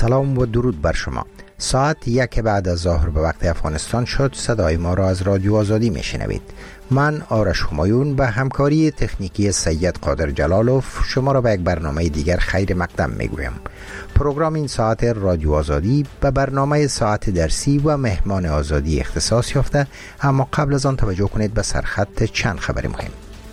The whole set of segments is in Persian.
سلام و درود بر شما. ساعت 1 بعد از ظهر به وقت افغانستان شد. صدای ما را از رادیو آزادی میشنوید. من آرش همایون به همکاری تکنیکی سید قادر جلالوف شما را به یک برنامه دیگر خیر مقدم میگویم. پروگرام این ساعت رادیو آزادی به برنامه ساعت درسی و مهمان آزادی اختصاص یافته، اما قبل از آن توجه کنید به سرخط چند خبر مهم.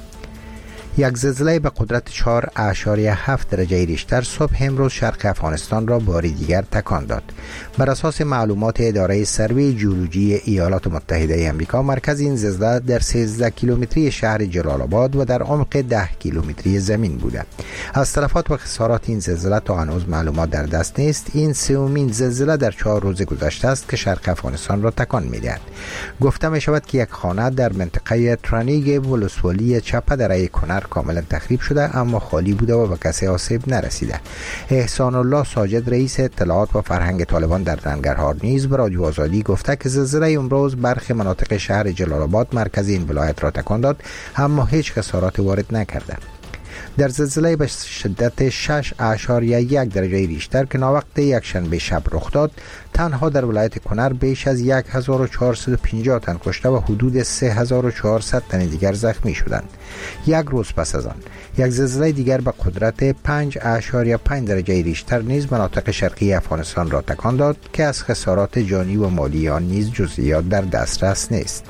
یک زلزله به قدرت 4.7 درجه ریشتر صبح امروز شرق افغانستان را بار دیگر تکان داد. بر اساس معلومات اداره سروی جیولوژی ایالات متحده آمریکا، مرکز این زلزله در 13 کیلومتری شهر جلال آباد و در عمق 10 کیلومتری زمین بوده. از تلفات و خسارات این زلزله تا هنوز معلومات در دست نیست. این سومین زلزله در 4 روز گذشته است که شرق افغانستان را تکان می‌دهد. گفته می شود که یک خانه در منطقه ترانیگ ولسوالی چپه دره کنر کاملا تخریب شده، اما خالی بوده و به کسی آسیب نرسیده. احسان الله ساجد، رئیس اطلاعات و فرهنگ طالبان در ننگرهار، نیز به رادیو آزادی گفته که زلزله امروز برخی مناطق شهر جلال آباد مرکز این ولایت را تکان داد، اما هیچ خسارات وارد نکرده. در زلزله به شدت 6.1 درجه ریشتر که ناوقت یک شنبه شب رخ داد، تنها در ولایت کنر بیش از 1450 تن کشته و حدود 3400 تن دیگر زخمی شدند. یک روز پس از آن یک زلزله دیگر به قدرت 5.5 درجه ریشتر نیز مناطق شرقی افغانستان را تکان داد که از خسارات جانی و مالی آن نیز جزئیات در دسترس نیست.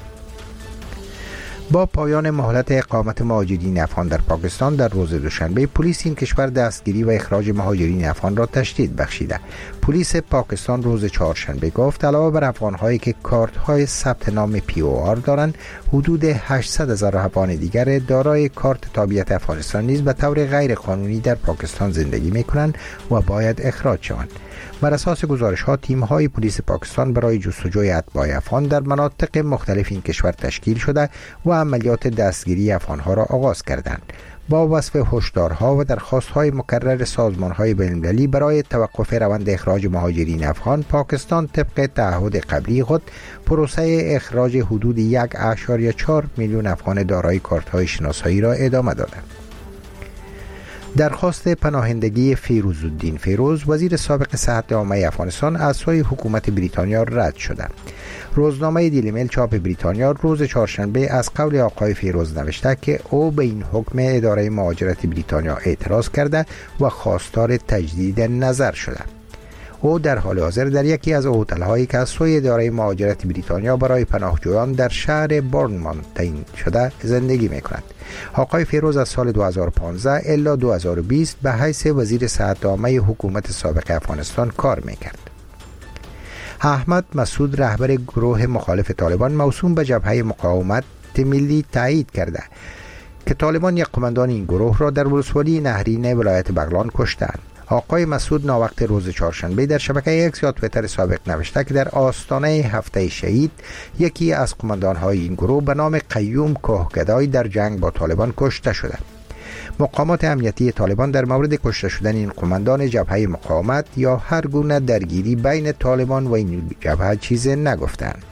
با پایان مهلت اقامت مهاجرین افغان در پاکستان در روز دوشنبه، پلیس این کشور دستگیری و اخراج مهاجرین افغان را تشدید بخشیده. پلیس پاکستان روز چهارشنبه گفت علاوه بر افغان‌هایی که کارت‌های ثبت نام POR دارند، حدود 800,000 افغان دیگر دارای کارت تابعیت افغانستان نیز به طور غیر قانونی در پاکستان زندگی می‌کنند و باید اخراج شوند. بر اساس گزارش‌ها، تیم‌های پلیس پاکستان برای جستجوی اتباع افغان در مناطق مختلف این کشور تشکیل شده و عملیات دستگیری افغان‌ها را آغاز کردند. با وصف هشدارها و درخواست‌های مکرر سازمان‌های بین‌المللی برای توقف روند اخراج مهاجرین افغان، پاکستان طبق تعهد قبلی خود پروسه اخراج حدود 1.4 میلیون افغان دارای کارت‌های شناسایی را ادامه داده. درخواست پناهندگی فیروزالدین فیروز، وزیر سابق صحت عامه افغانستان، از سوی حکومت بریتانیا رد شده. روزنامه دیلی میل چاپ بریتانیا روز چهارشنبه از قول آقای فیروز نوشته که او به این حکم اداره مهاجرت بریتانیا اعتراض کرده و خواستار تجدید نظر شده. او در حال حاضر در یکی از هتل‌هایی که از سوی اداره مهاجرت بریتانیا برای پناهجویان در شهر بورنموث تعیین شده زندگی می‌کند. آقای فیروز از سال 2015 الی 2020 به حیث وزیر صحت عامه حکومت سابق افغانستان کار می‌کرد. احمد مسعود، رهبر گروه مخالف طالبان موسوم به جبهه مقاومت ملی، تایید کرده که طالبان یک قماندان این گروه را در ولسوالی نهرین ولایت بغلان کشتند. آقای مسعود ناوقت روز چهارشنبه در شبکه اکس یا توییتر سابق نوشته که در آستانه هفته شهید یکی از قماندان‌های این گروه به نام قیوم کوهگدای در جنگ با طالبان کشته شده. مقامات امنیتی طالبان در مورد کشته شدن این قماندان جبهه مقاومت یا هر گونه درگیری بین طالبان و این جبهه چیزی نگفتند.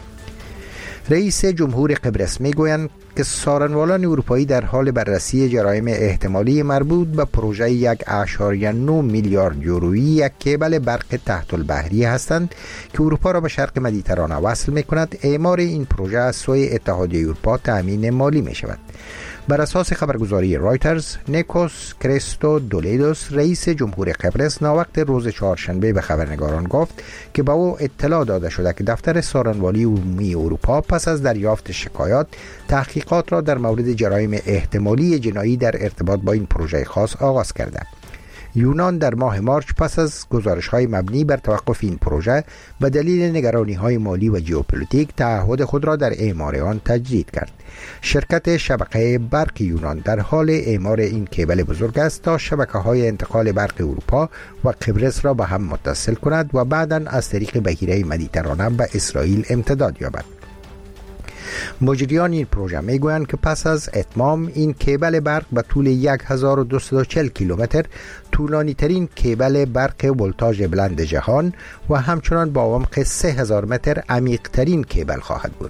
رئیس جمهور قبرس میگویند که سارنوالان اروپایی در حال بررسی جرایم احتمالی مربوط به پروژه 1.9 میلیارد یورویی یک کیبل برق تحت البحری هستند که اروپا را به شرق مدیترانه وصل می‌کند. اعمار این پروژه از سوی اتحادیه اروپا تأمین مالی می‌شود. بر اساس خبرگزاری رایترز، نیکوس کریستو دولیدوس، رئیس جمهور قبرس، ناوقت روز چهارشنبه به خبرنگاران گفت که به او اطلاع داده شده که دفتر سارنوالی عمومی اروپا پس از دریافت شکایات تحقیقات را در مورد جرایم احتمالی جنایی در ارتباط با این پروژه خاص آغاز کرده. یونان در ماه مارچ پس از گزارش‌های مبنی بر توقف این پروژه به دلیل نگرانی‌های مالی و ژئوپلیتیک تعهد خود را در اعمار آن تجدید کرد. شرکت شبکه برق یونان در حال اعمار این کیبل بزرگ است تا شبکه‌های انتقال برق اروپا و قبرس را به هم متصل کند و بعداً از طریق بحیره مدیترانه به اسرائیل امتداد یابد. مجریان این پروژه میگویند که پس از اتمام این کیبل برق به طول 1240 کیلومتر طولانی ترین کیبل برق ولتاژ بلند جهان و همچنان با عمق 3000 متر عمیق ترین کیبل خواهد بود.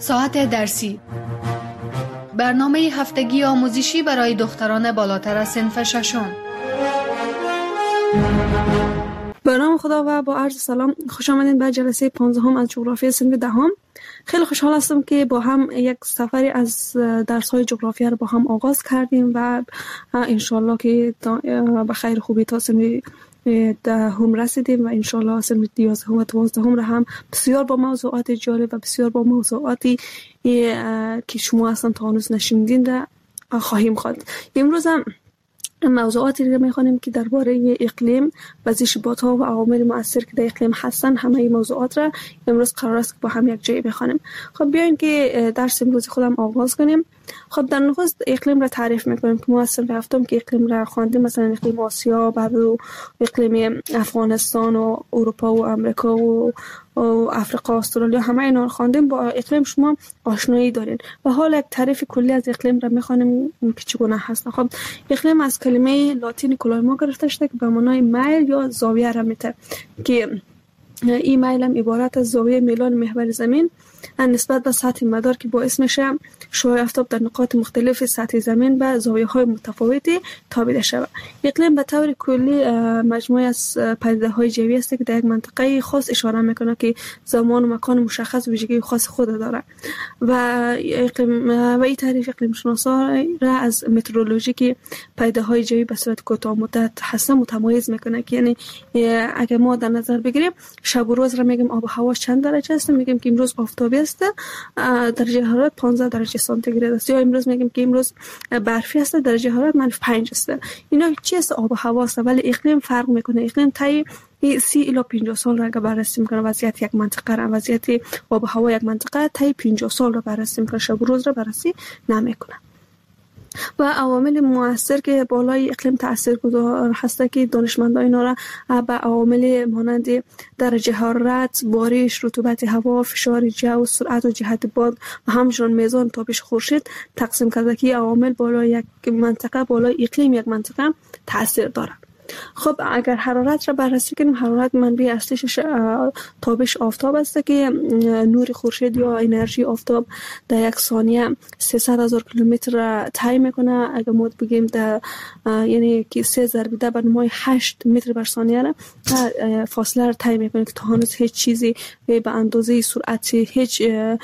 ساعت درسی، برنامه هفتگی آموزشی برای دختران بالاتر از صنف ششم. به نام خدا و با عرض سلام، خوش آمدین به جلسه 15 از جغرافی صنف دهم. خیلی خوشحال هستم که با هم یک سفری از درس‌های جغرافیا رو با هم آغاز کردیم و انشالله که به خیر خوبی تا صنف دهم رسیدیم و انشالله صنف 11 و 12 را هم بسیار با موضوعات جالب و بسیار با موضوعاتی که شما اصلا تا هنوز نشنیدین خواهیم خواند. امروز هم موضوعاتی رو می‌خوانیم که درباره اقلیم، وضعیت‌ها و عوامل مؤثر که در اقلیم هستن. همه این موضوعات را امروز قرار است که با هم یک جایی بخوانیم. خب بیاین که درس امروز خودم آغاز کنیم. خب در نخست اقلیم را تعریف می‌کنیم که ما اصلا رفتم که اقلیم را خواندیم، مثلا اقلیم آسیا، بعد اقلیم افغانستان و اروپا و امریکا و افریقا، استرالیا، همه اینا رو خواندیم. با اقلیم شما آشنایی دارین و حالا یک تعریف کلی از اقلیم را می‌خوانیم که چگونه هست. خب اقلیم از کلمه لاتین کلایما گرفته شده که به معنای میل یا زاویه را میده که این میل هم عبارت از زاویه میلان محور زمین نسبت به سطح مدار که باعث میشه شعاع آفتاب در نقاط مختلف سطح زمین به زاویه‌های متفاوتی تابیده شود. اقلیم به طور کلی مجموعه از پدیده‌های جوی است که در یک منطقه خاص اشاره میکنه که زمان و مکان مشخص ویژگی خاص خود داره و اقلیم و این تعریف اقلیم شناسا را از مترولوژی که پدیده‌های جوی به صورت کوتاه مدت هست متمایز میکنه که یعنی اگه ما در نظر بگیریم شب و روز را میگیم آب و هوا چند درجه است، میگیم که امروز آفتابی است، درجه حرارت 15 درجه سانتیگراد است، یا امروز میگیم که امروز برفی است، درجه حرارت -5 است. اینا چی است؟ آب و هوا است. ولی اقلیم فرق میکنه. اقلیم طی 30 الی 50 سال را بررسی میکنه. وضعیت یک منطقه را، وضعیت آب و هوا یک منطقه طی 50 سال را بررسی میکنه، شب و روز را بررسی نمیکنه. و عوامل مؤثر که بالای اقلیم تاثیرگذار هست که دانشمندان اینا را به عوامل مانند درجه حرارت، بارش، رطوبت هوا، فشار جو، سرعت و جهت باد و همچنین میزان تابش خورشید تقسیم کرده که عوامل بالای یک منطقه، بالای اقلیم یک منطقه تاثیر داره. خب اگر حرارت را بررسی کنیم، حرارت منبع اصلیش تابش آفتاب است که نور خورشید یا انرژی آفتاب در یک ثانیه 300,000 کیلومتر طی میکنه. اگر ما بگیم در یعنی که 3 ضرب 10^8 متر بر ثانیه را فاصله را طی میکنه که تا هنوز هیچ چیزی به اندازه سرعت هیچ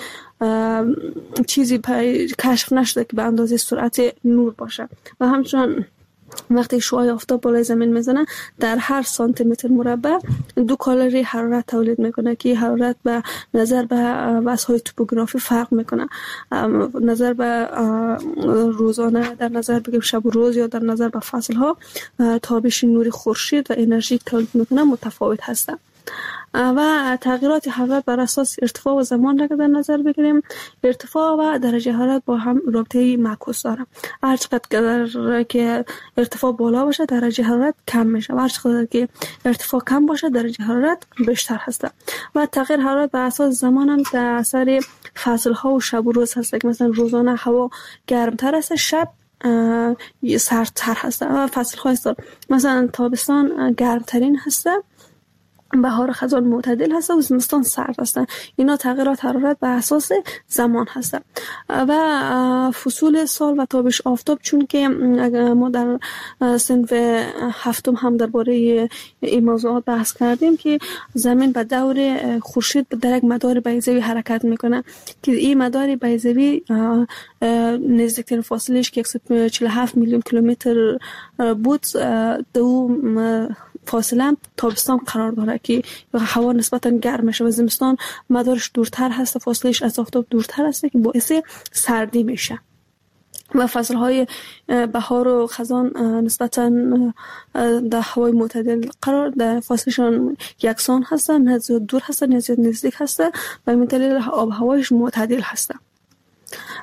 چیزی کشف نشده که به اندازه سرعت نور باشه. و همچنین وقتی شعاع آفتاب بالای زمین میزنه در هر سانتی متر مربع 2 کالری حرارت تولید میکنه که حرارت به نظر به وضع‌های توپوگرافی فرق میکنه. نظر به روزانه، در نظر بگیم شب و روز، یا در نظر به فصل‌ها تابش نور خورشید و انرژی تولید میکنه متفاوت هستند. و تغییرات حرارت بر اساس ارتفاع و زمان را در نظر بگیریم، ارتفاع و درجه حرارت با هم رابطه معکوس دارند. هر چقدر که ارتفاع بالا باشه درجه حرارت کم میشه و هر چقدر که ارتفاع کم باشه درجه حرارت بیشتر هست. و تغییر حرارت بر اساس زمان هم در اثر فصل ها و شب و روز هست که مثلا روزانه هوا گرمتر است، شب سردتر هست. و فصل ها هست مثلا تابستان گرمترین هست، بهار خزان معتدل هست و زمستان سرد هستند. اینا تغییرات حرارت بر اساس زمان هستند. و فصول سال و تابش آفتاب، چون که ما در صنف هفتم هم درباره این موضوعات بحث کردیم که زمین به دور خورشید در یک مدار بیضوی حرکت میکنه که این مدار بیضوی نزدیکترین فاصلهش که 147 میلیون کیلومتر بود، دو فاصله تابستان قرار داره که هوا نسبتا گرم میشه و زمستان مدارش دورتر هست، فاصلهش از آفتاب دورتر هست که باعث سردی میشه. و فصلهای بهار و خزان نسبتا در هوای معتدل قرار در فاصلشان یکسان هستن، نه زیاد دور هستن نه زیاد نزدیک هستن و به دلیل آب هوایش معتدل هستن.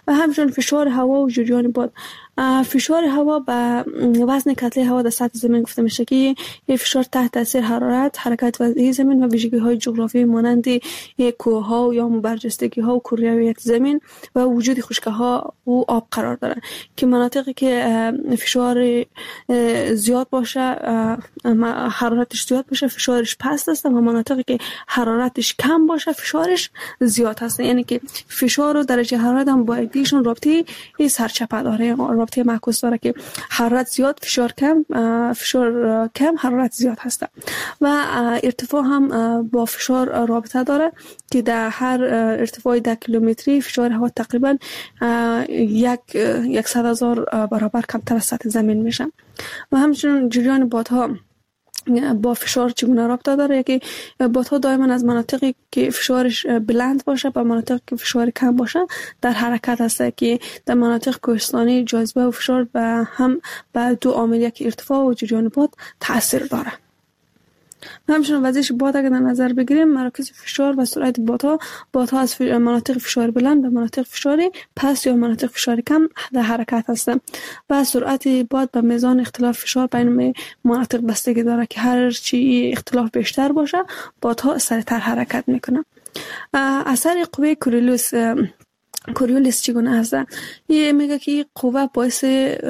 و همچنین فشار هوا و جریان باد. فشار هوا به وزن کتله هوا در سطح زمین گفته میشه که این فشار تحت تاثیر حرارت، حرکت وضعی زمین و ویژگی‌های جغرافیایی مانند کوه‌ها یا برجستگی‌ها و کره زمین و وجود خشکی‌ها و آب قرار داره که مناطقی که فشار زیاد باشه، حرارتش زیاد باشه، فشارش پست است و مناطقی که حرارتش کم باشه فشارش زیاد هست. یعنی که فشار و درجه حرارت هم با یکدیگرشون رابطه سرچپه داره، رابطه معکوس داره که حرارت زیاد فشار کم حرارت زیاد هست و ارتفاع هم با فشار رابطه داره که در هر ارتفاع 10 کیلومتری فشار هوا تقریبا 100,000 برابر کمتر از سطح زمین میشه. و همچنین جریان بادها با فشار چگونه رابطه داره؟ که بادها دائما از مناطقی که فشارش بلند باشه با مناطقی که فشار کم باشه در حرکت هست که در مناطق کوهستانی جاذبه و فشار هم به دو عامل، یک ارتفاع و جریان باد تاثیر داره. همچنین وضعیت باد اگر در نظر بگیریم، مراکز فشار و سرعت بادها از مناطق فشار بلند به مناطق فشار پست یا مناطق فشار کم در حرکت هستند و سرعت باد به میزان اختلاف فشار بین مناطق بستگی داره که هر چی اختلاف بیشتر باشه بادها سریعتر حرکت میکنه. اثر قوه کوریولیس چگونه هست؟ یه میگه که قوه باعث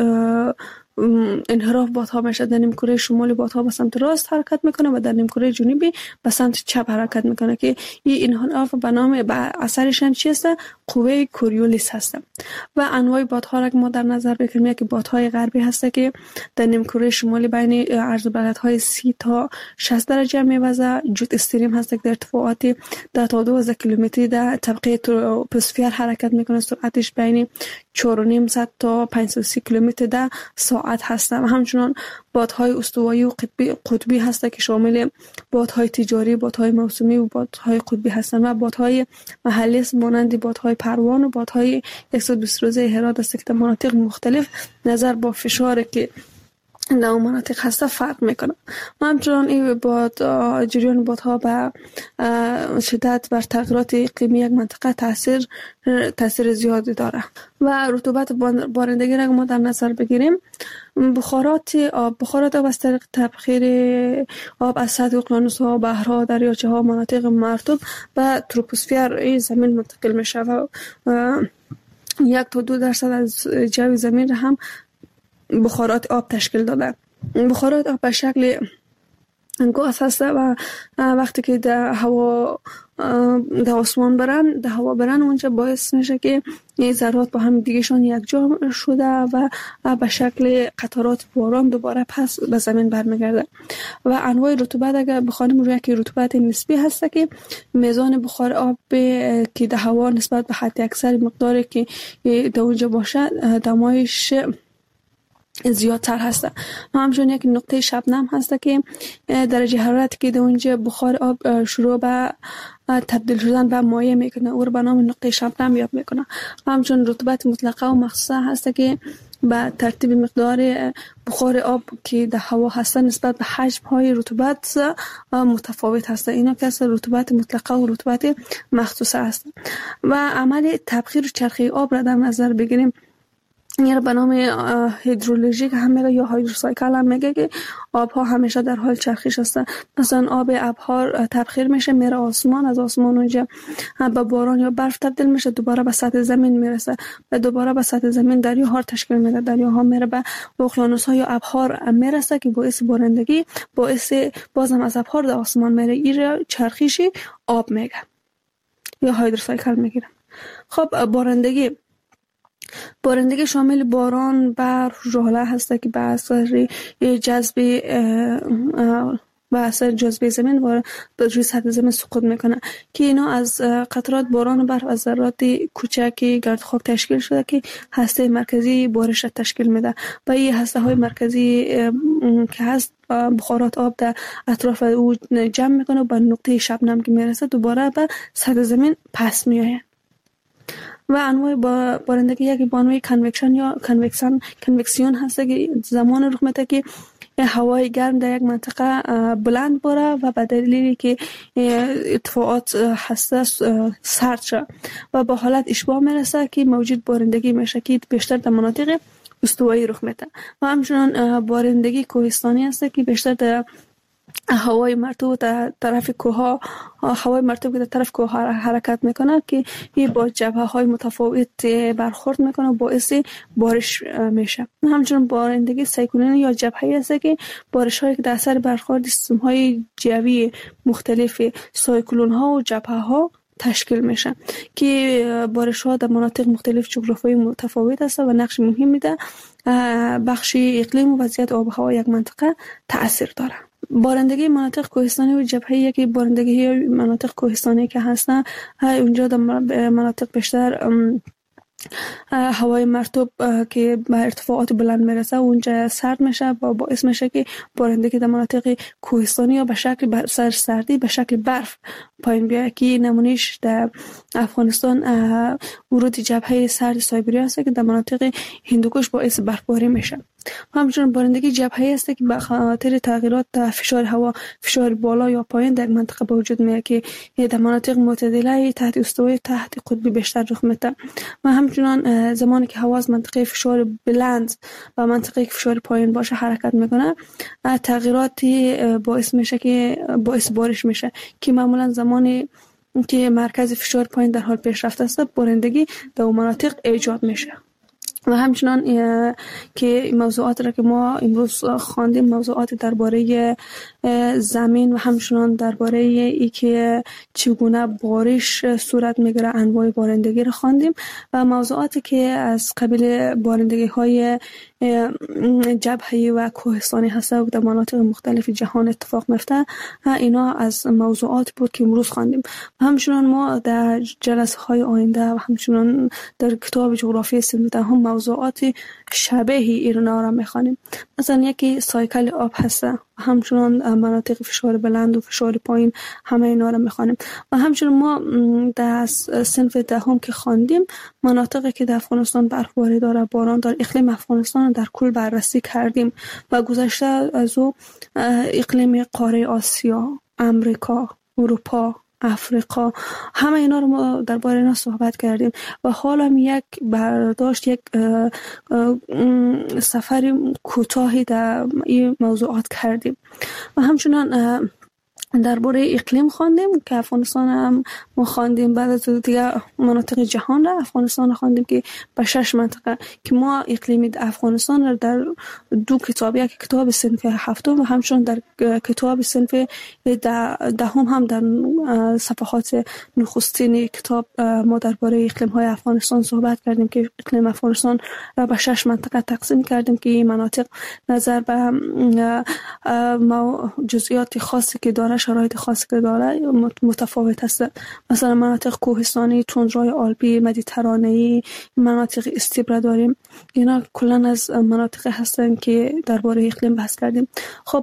انحراف بادها میشه. در نیمکره شمالی بادها به سمت راست حرکت میکنه و در نیمکره جنوبی به سمت چپ حرکت میکنه که این انحراف به اثرش هم چی هست؟ قوه کوریولیس هست. و انواع بادها را که ما در نظر بگیریم که بادهای غربی هست که در نیمکره شمالی بین عرض و بلندهای 30 تا 60 درجه میوزه. جت استریم هست که در ارتفاعات 10 تا 12 کیلومتری در طبقه تروپوسفیر حرکت میکنه. سرعتش بین 4.5 تا 530 کیلومتر در ساعت هست. و همچنان بادهای استوایی و قطبی هست که شامل بادهای تجاری، بادهای موسمی و بادهای قطبی هستند و بادهای محلی مانند بادهای پروان و بادهای 120 روزه هرات است که در مناطق مختلف نظر با فشاری که در اون مناطق هسته فرق میکنه. و همچنان این جریان بادها به شدت بر تغییرات اقلیمی یک منطقه تاثیر زیادی داره. و رطوبت بارندگی را ما در نظر بگیریم، بخارات آب از طریق تبخیر آب از سطح اقیانوس‌ها، بحرها، دریاچه‌ها، مناطق مرطوب به تروپوسفیر زمین منتقل میشه و 1 تا 2% از جو زمین را هم بخارات آب تشکیل داده. بخارات آب به شکل گاز هست و وقتی که در آسمان برن اونجا باعث میشه که این ذرات با هم دیگهشون یک جا شده و به شکل قطرات باران دوباره پس به زمین برمیگرده. و انواع رطوبت اگر بخوانیم روی که رطوبت نسبی هست که میزان بخار آب که در هوا نسبت به حد اکثر مقداری که در اونجا باشه دمایش زیادتر هست. و همچنین یک نقطه شبنم هست که درجه حرارتی که در اونجا بخار آب شروع به تبدیل شدن به مایع میکنه او رو به نام نقطه شبنم یاد میکنه. و همچنین رطوبت مطلقه و مخصوصه هست که به ترتیب مقدار بخار آب که در هوا هست نسبت به حجم های رطوبت متفاوت هست. اینا که رطوبت مطلقه و رطوبت مخصوصه هست. و عمل تبخیر چرخی آب را در نظر بگیریم، یعنی به نام هیدرولوژیک هم میگه یا هایدروسایکل هم میگه که آبها همیشه در حال چرخش هستن. مثلا آب ابحار تبخیر میشه میره آسمان، از آسمان اونجا به باران یا برف تبدیل میشه، دوباره به سطح زمین میرسه و دوباره به سطح زمین دریاها تشکیل میده. دریاها میره به اقیانوس‌ها یا ابحار میرسه که باعث بارندگی، باعث بازم از ابحار در آسمان میره. این چرخش آب میگه یا هایدروسایکل میگیره. خب بارندگی شامل باران، برف، ژوله هست که به اثر جاذبه زمین و روی سطح زمین سقوط میکنه که اینا از قطرات باران و برف از ذرات کوچک گرد خاک تشکیل شده که هسته مرکزی بارش تشکیل میده و این هسته های مرکزی که هست بخارات آب در اطراف او جمع میکنه و به نقطه شبنم که میرسه دوباره به سطح زمین پس میآید. و انواع بارندگی یکی بانوی کنوکشن یا کنوکسیون هست که زمان رخ میده که هوای گرم در یک منطقه بلند باره و به دلیلی که ارتفاعات هسته سرد شد و به حالت اشباع میرسه که موجود بارندگی میشه که بیشتر در مناطق استوایی رخ میده و همچنان بارندگی کوهستانی است که بیشتر در هوای مرطوب در طرف کوه هوای مرطوب که در طرف کوه حرکت میکنه که این با جبهه های متفاوت برخورد میکنه و باعث بارش میشه. همچنین بارندگی سایکلونی یا جبهه‌ای است که بارش هایی که در اثر برخورد سیستم های جوی مختلف سایکلون ها و جبهه ها تشکیل میشه که بارش ها در مناطق مختلف جغرافیایی متفاوت است و نقش مهمی در بخش اقلیم و وضعیت آب و هوا یک منطقه تاثیر داره. بارندگی مناطق کوهستانی و جبهه‌ای که بارندگی مناطق کوهستانی که هستن اونجا در مناطق بیشتر هوای مرطوب که به ارتفاعات بلند میرسه اونجا سرد میشه و باعث میشه که بارندگی در مناطق کوهستانی یا به شکل سردی به شکل برف پایین بیاد که نمونهش در افغانستان ورود جبهه سرد سایبریا است که در مناطق هندوکش باعث برفباری میشه. همچنین بارندگی جبهه‌ای است که به خاطر تغییرات فشار هوا، فشار بالا یا پایین در منطقه به وجود میاد که در مناطق معتدله تحت استوایی تحت قطبی بیشتر رخ میده و همچنین زمانی که هوا از منطقه فشار بلند و منطقه فشار پایین باشه حرکت میکنه تغییراتی باعث میشه که باعث بارش میشه که معمولا زمانی که مرکز فشار پایین در حال پیشرفت است بارندگی در اون مناطق ایجاد میشه. و همچنان که موضوعات را که ما امروز خواندیم موضوعات درباره زمین و همچنان درباره ای که چگونه بارش صورت میگیره انواع بارندگی را خواندیم و موضوعاتی که از قبیل بارندگی های جبهه‌ای و کوهستانی هست و در مناطق مختلف جهان اتفاق میفته اینا از موضوعات بود که امروز خواندیم. همچنان ما در جلسه های آینده و همچنان در کتاب جغرافی سن هم موضوعات شبیه اینا را میخوانیم. مثلا یکی سایکل آب هست و همچنان مناطق فشار بلند و فشار پایین همه اینا را میخوانیم و همچنان ما در صنف دهم که خواندیم مناطقی که در افغانستان برفباری داره باران داره اقلیم افغانستان در کل بررسی کردیم و گذشته از او اقلیم قاره آسیا، امریکا، اروپا، افریقا همه اینا رو ما درباره اینا صحبت کردیم و حالا یک برداشت یک سفر کوتاهی در این موضوعات کردیم و همچنان درباره اقلیم خواندیم که افغانستان هم ما خواندیم بعد از دیگه مناطق جهان را افغانستان خواندیم که به 6 منطقه که ما اقلیم افغانستان را در دو کتاب یک کتاب صنف هفتم و همچنان در کتاب صنف دهم هم در صفحات نخستین کتاب ما درباره اقلیم های افغانستان صحبت کردیم که اقلیم افغانستان را به 6 منطقه تقسیم کردیم که این مناطق نظر به جزئیات خاصی که داره شرایط خاصی که داره متفاوت است. مثلا مناطق کوهستانی، تندروهای آلپی، مدیترانه‌ای، مناطق استیپ داریم. اینا کلا از مناطق هستن که درباره اقلیم بحث کردیم. خب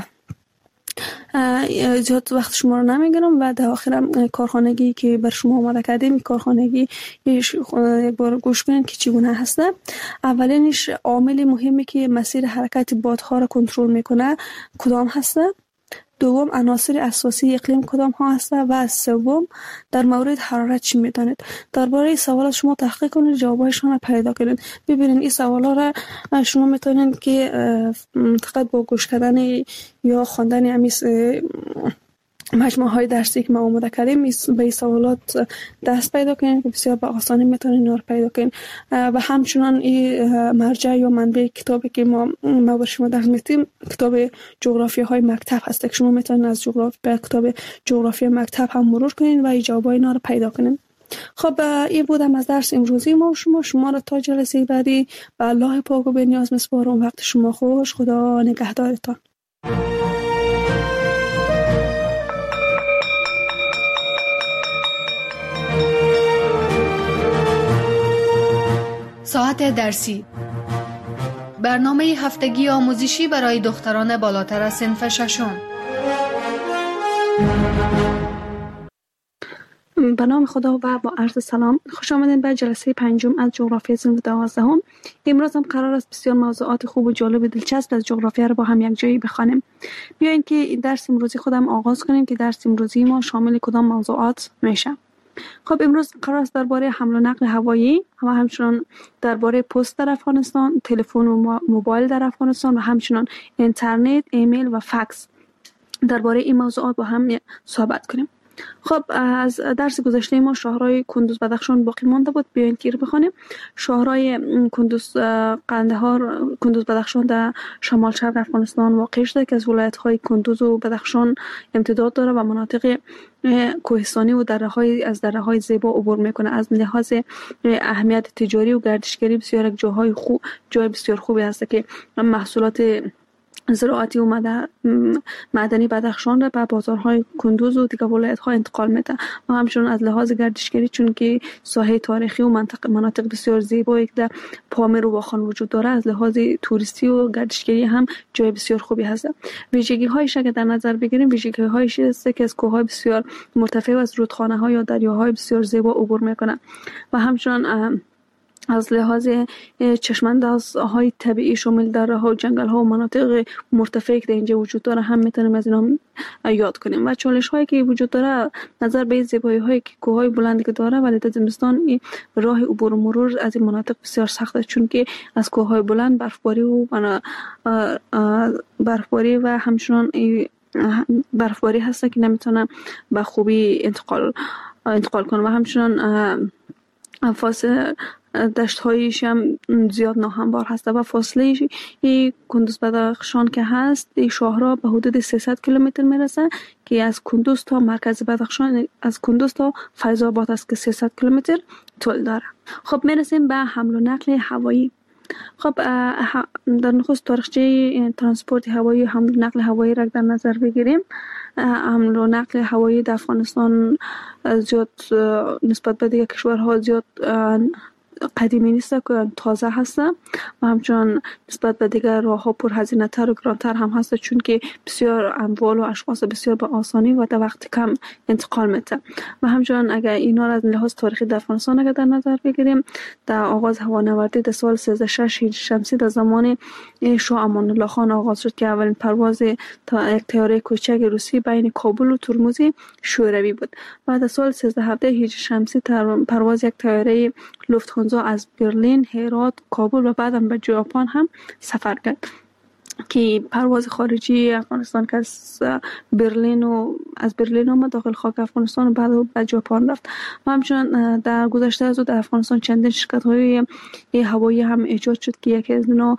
زیاد وقت شما رو نمیگیرم و در آخرم کارخانگی که بر شما آماده کردیم کارخانگی یک بار گوش کنین که چگونه هسته. اولینش عامل مهمی که مسیر حرکت بادها را کنترل میکنه کدام هسته؟ دوم عناصر اساسی اقلیم کدام ها هسته و سوم در مورد حرارت چی میدانید؟ درباره این سوالات شما تحقیق کنید جوابشون را پیدا کنید. ببینید این سوالا را شما میتونید که فقط با گوش کردن یا خواندن امیس مجموعه های درسی که ما آماده کردیم به این سوالات دست پیدا کنید که بسیار به آسانی میتونید اینا رو پیدا کنید و همچنان این مرجع یا منبع کتابی که ما بر شما در میتیم کتاب جغرافی های مکتب هست که شما میتونید از کتاب جغرافی مکتب هم مرور کنید و جواب اینا رو پیدا کنید. خب این بودم از درس امروزی ما و شما رو تا جلسه بعدی به الله پاک و به نیاز میسپارم. وقت شما خوش. خدا نگهدارتان. ساعت درسی برنامه هفتگی آموزشی برای دختران بالاتر از صنف ششم. به نام خدا و با عرض سلام، خوش آمدین به جلسه پنجم از جغرافیای صنف 12. امروز هم قرار است بسیار موضوعات خوب و جالب و دلچسب از جغرافیا را با هم یک جایی بخوانیم. بیاین که درس امروزی خودم آغاز کنیم که درس امروزی ما شامل کدام موضوعات میشه. خب امروز قرار است درباره حمل و نقل هوایی و همچنین درباره پست در افغانستان، تلفن و موبایل در افغانستان و همچنین اینترنت، ایمیل و فکس درباره این موضوعات با هم صحبت کنیم. خب از درس گذشته ما شاهرای کندوز بدخشان باقی مانده بود. بیاین که بخونیم. شاهرای کندوز قندهار کندوز بدخشان در شمال شرق افغانستان واقع شده که از ولایت‌های کندوز و بدخشان امتداد داره و مناطق کوهستانی و دره‌های زیبا عبور میکنه. از لحاظ اهمیت تجاری و گردشگری بسیار جای بسیار خوبی هست که محصولات زراعتی و معدنی بدخشان را به بازارهای کندوز و دیگر ولایت‌ها انتقال میده و همچنین از لحاظ گردشگری چون که ساحه تاریخی و مناطق بسیار زیبایی که در پامیر و واخان وجود داره، از لحاظ توریستی و گردشگری هم جای بسیار خوبی هست. ویژگی‌هایش اگر در نظر بگیریم، ویژگی‌هایش است که از کوه‌های بسیار مرتفع و از رودخانه‌ها یا دریاهای بسیار زیبا عبور میکنه و همچنین از لحاظ چشماندازهای طبیعی شامل دره‌ها و جنگل‌ها و مناطق مرتفعی که در اینجا وجود داره هم میتونیم از اینا یاد کنیم. و چالش‌هایی که وجود داره نظر به زیبایی‌هایی که کوه‌های بلندی که داره، ولی در زمستان راه عبور و مرور از این مناطق بسیار سخته چون که از کوه‌های بلند برفباری و همچنین برفباری هست که نمیتونه به خوبی انتقال کنه و همچنین دشت‌هایش هم زیاد ناهموار هست و فاصله کندوز بدخشان که هست این شاهرا به حدود 300 کیلومتر میرسه که از کندوز تا مرکز بدخشان، از کندوز تا فیض آباد است که 300 کیلومتر طول داره. خب میرسیم به حمل و نقل هوایی. خب در نخست تاریخچه ترانسپورت هوایی و حمل و نقل هوایی را در نظر بگیریم. حمل و نقل هوایی در افغانستان زیاد نسبت به دیگر کشورها زیاد قدیمی نیست که تازه هست و همچنان نسبت به دیگر راه‌ها پرهزینه تر و گرانتر هم هست چون که بسیار اموال و اشخاص بسیار به آسانی و در وقت کم انتقال میده و همچنان اگر اینا را از لحاظ تاریخی در افغانستان اگر در نظر بگیریم، در آغاز هوانوردی در سال 1306 هجری شمسی در زمان شاه امان الله خان آغاز شد که اولین پرواز تا یک طیاره کوچک روسی بین کابل و ترمز شوروی بود. بعد از سال 1317 هجری شمسی پرواز یک طیاره لوفت‌هانزا از برلین، هرات، کابل و بعدم به ژاپن هم سفر کرد که پرواز خارجی افغانستان که از برلین آمد داخل خاک افغانستان و بعد به ژاپن رفت و همچنین در گذشته از در افغانستان چندین شرکت‌های هوایی هم ایجاد شد که یکی از اینا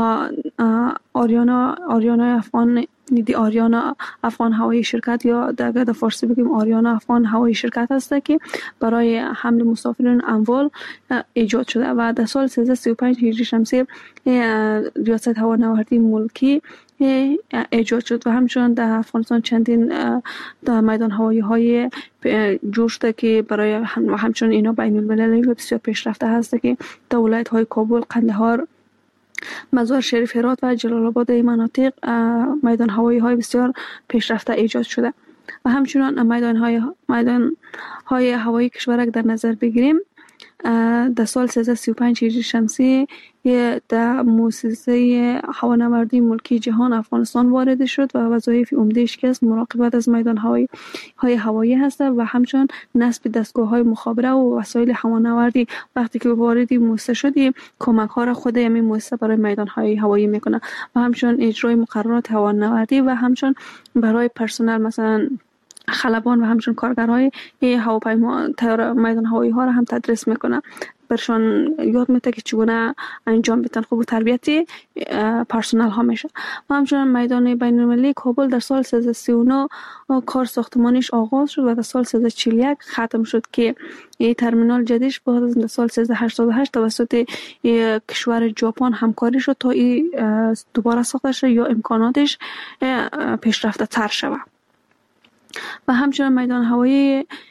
آریانا افغان هوایی شرکت یا در فارسی بگیم آریانا افغان هوایی شرکت هست که برای حمل مسافرین اموال ایجاد شده و در سال 1335 هجری شمسی ریاست هوانوردی ملکی ایجاد شد و همچنین در افغانستان چندین میدان هوایی های جوش شده که برای همچنین اینا بین المللی و بسیار پیشرفته هست که در ولایت های کابل، قندهار، مزار شریف، هرات و جلال آباد مناطق میدان هوایی های بسیار پیشرفته ایجاد شده و همچنین میدان های هوایی کشور در نظر بگیریم. در سال 1335 هجری شمسی در مؤسسه هوانوردی ملکی جهان افغانستان وارد شد و وظایف عمده‌اش که از مراقبت از میدان هوایی هست و همچنین نصب دستگاه‌های مخابره و وسایل هوانوردی. وقتی که وارد مؤسسه شد کمک‌ها را خود همین مؤسسه برای میدان هوایی میکنه و همچنین اجرای مقررات هوانوردی و همچنین برای پرسنل مثلا خلبان و همچنین کارگرهای هواپیما میدان هوایی ها را هم تدریس میکنه، برشان یاد میده که چگونه انجام بدن. خوب تربیتی پرسنل ها میشه و همچنین میدان بین المللی کابل در سال 1339 کار ساختمانیش آغاز شد و در سال 1341 ختم شد که این ترمینال جدیدش بعد از سال 1388 توسط کشور ژاپن همکاری شد تا این دوباره ساخته شد یا امکاناتش پیشرفته تر شود. و همچنین میدان هوایی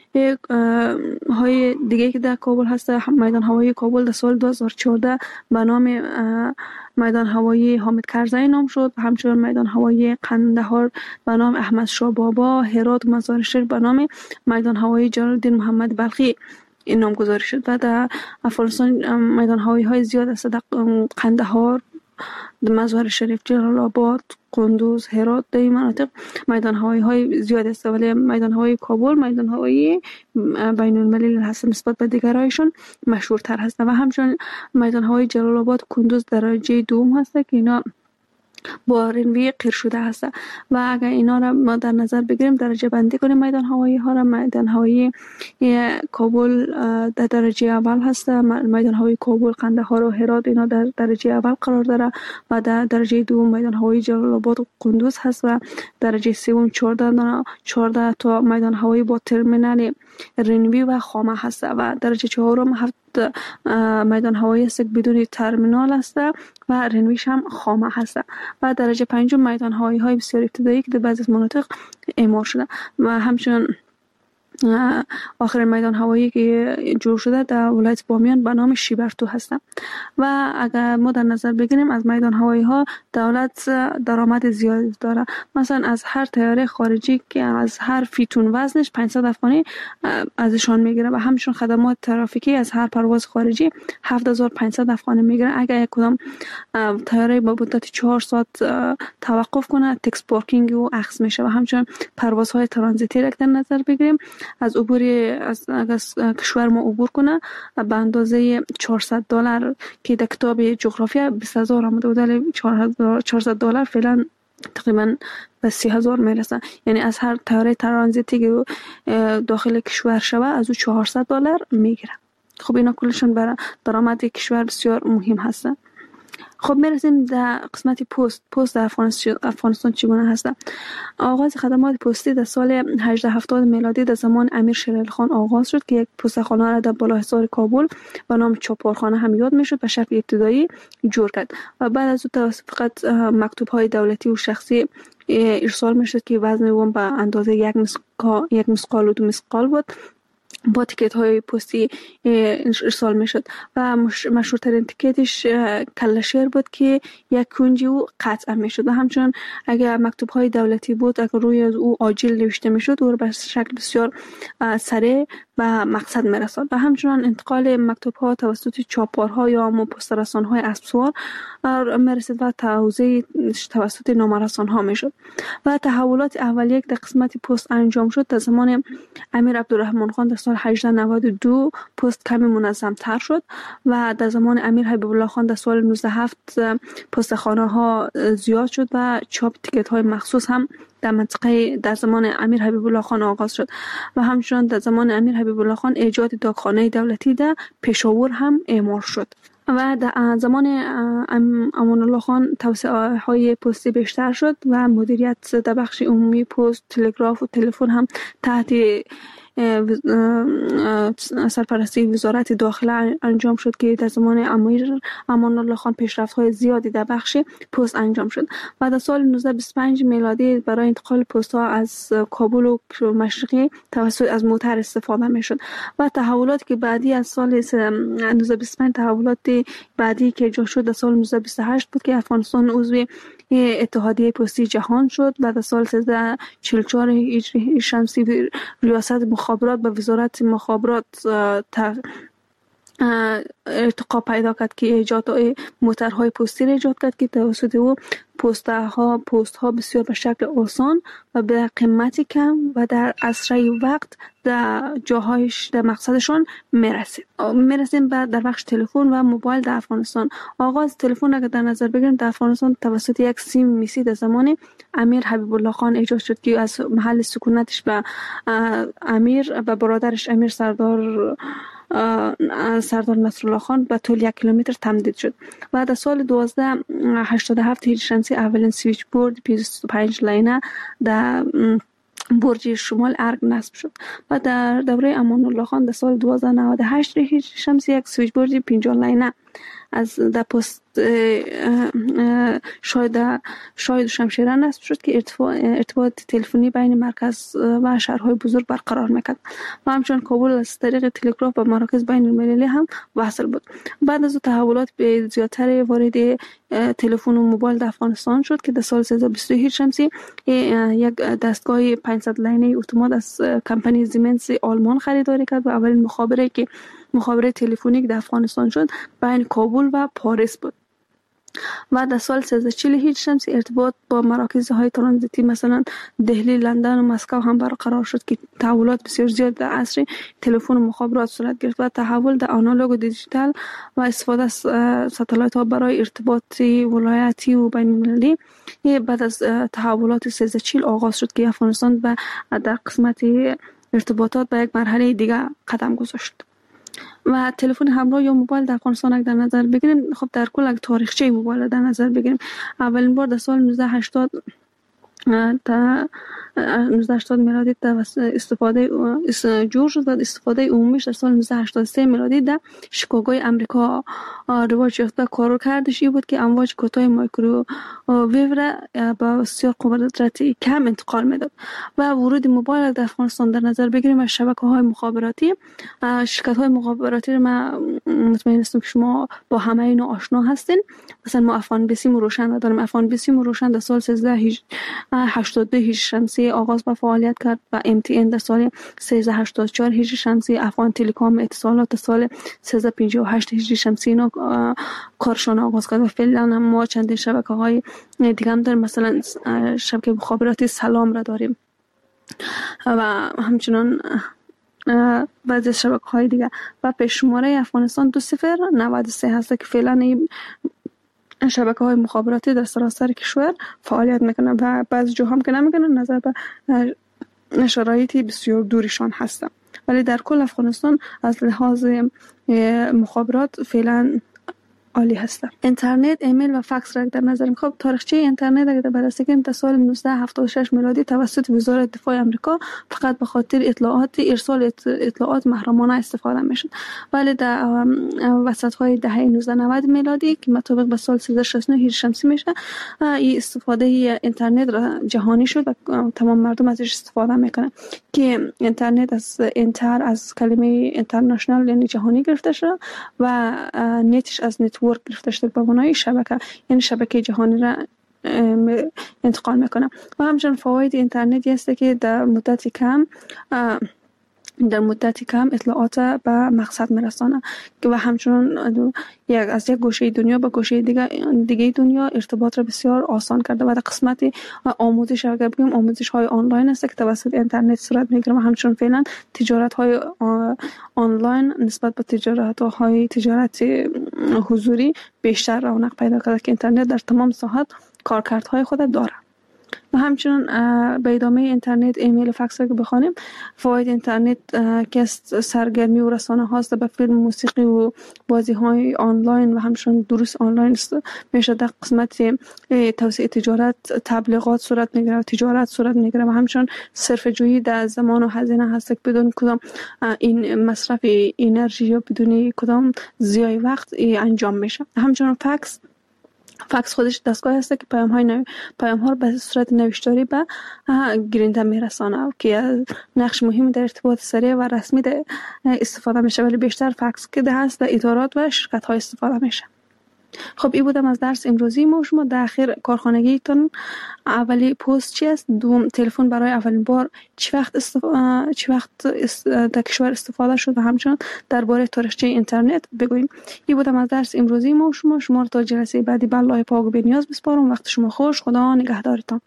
های دیگه که در کابل هست، میدان هوایی کابل در سال 2014 به نام میدان هوایی حامد کرزی نام شد. همچنین میدان هوایی قندهار به نام احمد شاه بابا. هرات و مزار شریف به نام میدان هوایی جلال الدین محمد بلخی این نام گذاری شد. و در افغانستان میدان هوایی های زیاد است. در قندهار، مزار شریف، جلال آباد، قندوز، هرات، در این مناطق میدان هوایی های زیاد است. ولی میدان هوایی کابل میدان هوایی بین المللی هست، نسبت به دیگرایشون مشهورتر هست. و همچنین میدان هوایی جلال آباد، قندوز درجه دوم هست که اینا با رنوی قیر شده هست. و اگر اینا را ما در نظر بگیریم، درجه بندی کنیم میدان هوایی ها را، میدان هوایی کابل در درجه اول هست. میدان هوایی کابل، قندهار و هرات اینا در درجه اول قرار داره. و در درجه دوم میدان هوایی جلال آباد و قندوز هست. و درجه سوم 14 تا میدان هوایی با ترمینال رنوی و خامه هست. و درجه چهارم 7 میدان هوایی است بدون ترمینال است و رنویش هم خامه هست. و درجه پنجم میدان هوایی های بسیار ابتدایی که در بعضی از مناطق اعمار شده. و همچنین آخرین میدان هوایی که جور شده در ولایت بامیان به نام شیبرتو هست. و اگر ما در نظر بگیریم از میدان هوایی ها دولت درآمد زیادی داره. مثلا از هر طیاره خارجی که از هر فیتون وزنش 500 افغانی ازشان میگیره. و همچنین خدمات ترافیکی از هر پرواز خارجی 7500 افغانی میگیره. اگر یک کدام طیاره با مدت 4 ساعت توقف کنه، تکس پارکینگ و اخذ میشه. و همچنین پروازهای ترانزیتی را در نظر بگیریم، از کشور ما عبور کنه به اندازه $400 که در کتاب جغرافیا 20000 آمده بود، $400 فعلا تقریبا به 30,000 میرسه. یعنی از هر طیاره ترانزیتی که داخل کشور شوه از او $400 میگیره. خب اینا کلشون برای درآمد کشور بسیار مهم هستن. خب میرسیم در قسمت پست در افغانستان چگونه هست. آغاز خدمات پستی در سال 1870 میلادی در زمان امیر شیر علی خان آغاز شد که یک پستخانه را در بالاحصار کابل به نام چاپارخانه هم یاد میشد به شکل ابتدایی جور کرد. و بعد از او فقط مکتوب های دولتی و شخصی ارسال میشد که وزن اون به اندازه یک مسقال و 2 مسقال بود. با تیکت های پستی ارسال می شد و مشهورترین تیکتش کلشیر بود که یک کنجی او قطع می شد. و همچنین اگر مکتوب های دولتی بود، اگر روی او آجیل نوشته می شد، او به شکل بسیار سریع و مقصد می رساد. و همچنین انتقال مکتوب ها توسط چاپارها یا پست‌رسان های اسبسوار می رسید و توزیع توسط نامرسان ها می شد. و تحولات اولیه در قسمت پست انجام شد در زمان امیر عبدالرحمن خان در سال 1892 پست کمی منظم تر شد. و در زمان امیر حبیب الله خان در سال 1907 پستخانه ها زیاد شد و چاپ تیکت های مخصوص هم در منطقه در زمان امیر حبیب الله خان آغاز شد. و همچنین در زمان امیر حبیب الله خان ایجاد داغخانه دولتی در پشاور هم اعمار شد. و در زمان امان الله خان توسعه های پستی بیشتر شد و مدیریت در بخش عمومی پست، تلگراف و تلفن هم تحت سرپرستی وزارت داخله انجام شد که در زمان امیر امان الله خان پیشرفت‌های زیادی در بخش پست انجام شد. و در سال 1925 میلادی برای انتقال پست‌ها از کابل و مشرقی توسط از موتر استفاده می‌شد. و تحولاتی که بعدی از سال 1925 تحولات بعدی که ایجاد شد در سال 1928 بود که افغانستان عضو اتحادیه پستی جهان شد. و در سال 1344 هجری شمسی ریاست مخابرات به وزارت مخابرات ارتقا پیدا کرد که ایجاد موترهای پستی را ایجاد کرد که توسط او پست ها بسیار به شکل آسان و به قیمتی کم و در اسرع وقت در جاهایش در مقصدشون میرسیم در بخش تلفن و موبایل در افغانستان. آغاز تلفن اگر در نظر بگیریم در افغانستان توسط یک سیم میسی در زمان امیر حبیب الله خان ایجاد شد که از محل سکونتش به امیر و برادرش امیر سردار نصرالله خان به طول 1 کیلومتر تمدید شد. و در سال 1287 هجری شمسی اولین سویچ بورد 25 لاینه در برج شمال ارگ نصب شد. و در دوره امان الله خان در سال 1298 هجری شمسی یک سویچ بورد 50 لاینه از در پست شاید شمشیره نصب شد که ارتباط تلفنی بین مرکز و شهرهای بزرگ برقرار میکرد و همچنین کابل از طریق تلگراف و مراکز بین المللی هم وصل بود. بعد از تحولات به زیادتر وارد تلفن و موبایل در افغانستان شد که در سال 1322 شمسی یک دستگاه 500 لینه اتومات از کمپانی زیمنس آلمان خریداری کرد و اولین مخابره تلفنی در افغانستان شد بین کابل و پاریس بود. و در سال 1340 شمسی ارتباط با مراکزهای ترانزیتی مثلا دهلی، لندن و مسکو هم برقرار شد که تحولات بسیار زیاد در عصر تلفن و مخابرات صورت گرفت و تحول در آنالوگ و دیجیتال و استفاده از ساتلایت ها برای ارتباط ولایتی و بین المللی بعد از تحولات 1340 آغاز شد که افغانستان در قسمت ارتباطات به یک مرحله دیگه قدم گذاشت. و تلفن همراه یا موبایل در افغانستان در نظر بگیریم، خب در کل تاریخچه موبایل در نظر بگیریم، اولین بار در سال 1980 میلادی استفاده جور شد و استفاده عمومیش در سال 1983 میلادی در شیکاگوی امریکا رواج یافت و کار کردش این بود که امواج کوتاه مایکروویو را با بسیار قدرت کم انتقال میداد و ورود موبایل در افغانستان در نظر بگیریم و شبکه‌های مخابراتی، شرکت‌های مخابراتی را ما مطمئن هستم که شما با همه اینا آشنا هستین. مثلا ما افغان بیسیم و روشن داریم. افغان بیسیم و روشن در سال 1382 شمسی آغاز به فعالیت کرد و MTN در سال 1384 هجری شمسی، افغان تلکام اتصالات در سال 1358 هجری شمسی اینا کارشان آغاز کرد و فعلا هم ما چند شبکه‌های دیگه هم داریم، مثلا شبکه مخابراتی سلام را داریم و همچنان بعضی شبکه‌های دیگه و پیش‌شماره افغانستان 2093 هست که فعلا این شبکه‌های مخابراتی در سراسر کشور فعالیت میکنن و بعضی جاها هم که نمیکنن نظر به شرایط بسیار دوریشان هستن، ولی در کل افغانستان از لحاظ مخابرات فعلا عالی هستن. اینترنت، ایمیل و فکس را در نظر می‌گیریم. تاریخچه اینترنت اگر بررسی کنیم تا سال 1976 میلادی توسط وزارت دفاع آمریکا فقط به خاطر ارسال اطلاعات محرمانه استفاده می‌شد، ولی در وسط‌های دهه 1990 میلادی که مطابق به سال 1369 هجری شمسی میشه این استفاده اینترنت را جهانی شد و تمام مردم ازش استفاده میکنن که اینترنت از کلمه اینترنشنال یعنی جهانی گرفته شده و نتش از نتورک گرفته شده به معنای شبکه، یعنی شبکه جهانی را انتقال میکنه. و همچنین فواید اینترنت هست که در مدت کم اطلاعات به مقصد میرسانه و همچنین از یک گوشه دنیا به گوشه دیگه دنیا ارتباط را بسیار آسان کرده و در قسمت آموزش اگر بگیم آموزش های آنلاین است که توسط اینترنت صورت میگیره و همچنین فعلا تجارت های آنلاین نسبت به تجارت حضوری بیشتر رونق پیدا کرده که اینترنت در تمام ساحات کارکردهای خود داره. و همچنین به ادامه اینترنت، ایمیل و فکس را که بخوانیم، فواید اینترنت که سرگرمی و رسانه هاست به فیلم، موسیقی و بازی های آنلاین و همچنین دروس آنلاین میشه در قسمت توسعه تجارت، تبلیغات صورت میگیره و تجارت صورت میگیره و همچنین صرفه جویی در زمان و هزینه هست که بدون کدام این مصرف انرژی یا بدون کدام ضیاع وقت انجام میشه. همچنین فکس خودش دستگاه هست که پیام ها رو به صورت نوشتاری به گیرنده میرسانه که نقش مهمی در ارتباط سریع و رسمی استفاده میشه، ولی بیشتر فکس که هست در ادارات و شرکت ها استفاده میشه. خب این بودم از درس امروزی ما. شما در اخیر کارخانگیتون اولی پست چی است؟ دوم تلفن برای اولین بار چه وقت در کشور استفاده شد و همچنین درباره تاریخچه اینترنت بگویم. این بودم از درس امروزی ما. شما رو تا جلسه بعدی به الله پاک و بی‌نیاز بسپارم. وقت شما خوش. خدا نگهدارتان.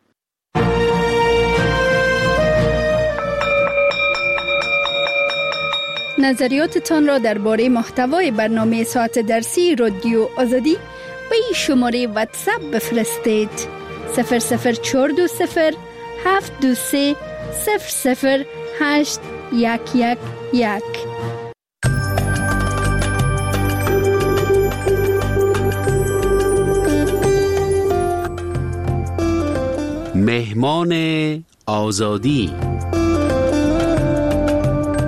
نظریاتتان را درباره محتوای برنامه ساعت درسی رادیو آزادی به این شماره واتساپ بفرستید: 00420 723 00811. مهمان آزادی.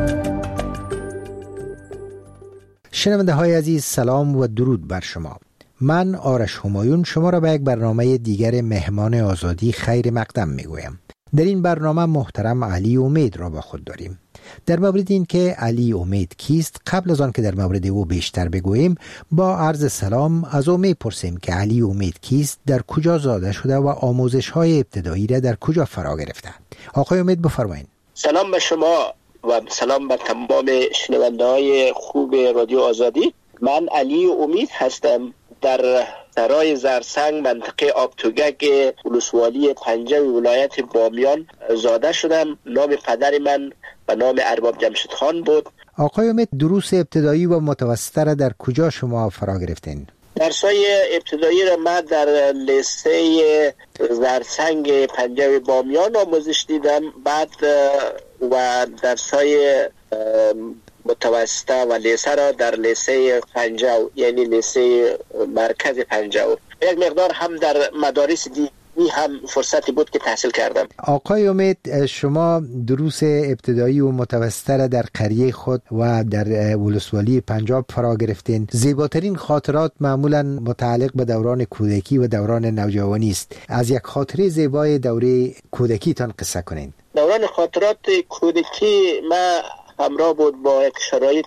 شنونده های عزیز، سلام و درود بر شما. من آرش همایون شما را به یک برنامه دیگر مهمان آزادی خیر مقدم میگویم. در این برنامه محترم علی امید را با خود داریم. در مورد این که علی امید کیست، قبل از آن که در مورد او بیشتر بگوییم با عرض سلام از او میپرسیم که علی امید کیست، در کجا زاده شده و آموزش های ابتدایی را در کجا فرا گرفته. آقای امید بفرمایید. سلام به شما و سلام به تمام شنونده های خوب رادیو آزادی. من علی امید هستم، در سرای زرسنگ منطقه آبتوگک ولسوالی پنجه ولایت بامیان زاده شدم. نام پدر من و نام ارباب جمشید خان بود. آقای امید دروس ابتدایی و متوسطه را در کجا شما فرا گرفتین؟ درسای ابتدایی را من در لیسه زرسنگ پنجه بامیان آموزش دیدم. بعد و درسای متوسطه و لیسه را در لیسه پنجه، یعنی لیسه مرکز پنجه، یک مقدار هم در مدارس دیگه هم فرصتی بود که تحصیل کردم. آقای امید شما دروس ابتدایی و متوسطه را در قریه خود و در ولسوالی پنجاب فرا گرفتین. زیباترین خاطرات معمولا متعلق به دوران کودکی و دوران نوجوانی است. از یک خاطره زیبای دوره کودکی تان قصه کنین. دوران خاطرات کودکی ما همراه بود با یک شرایط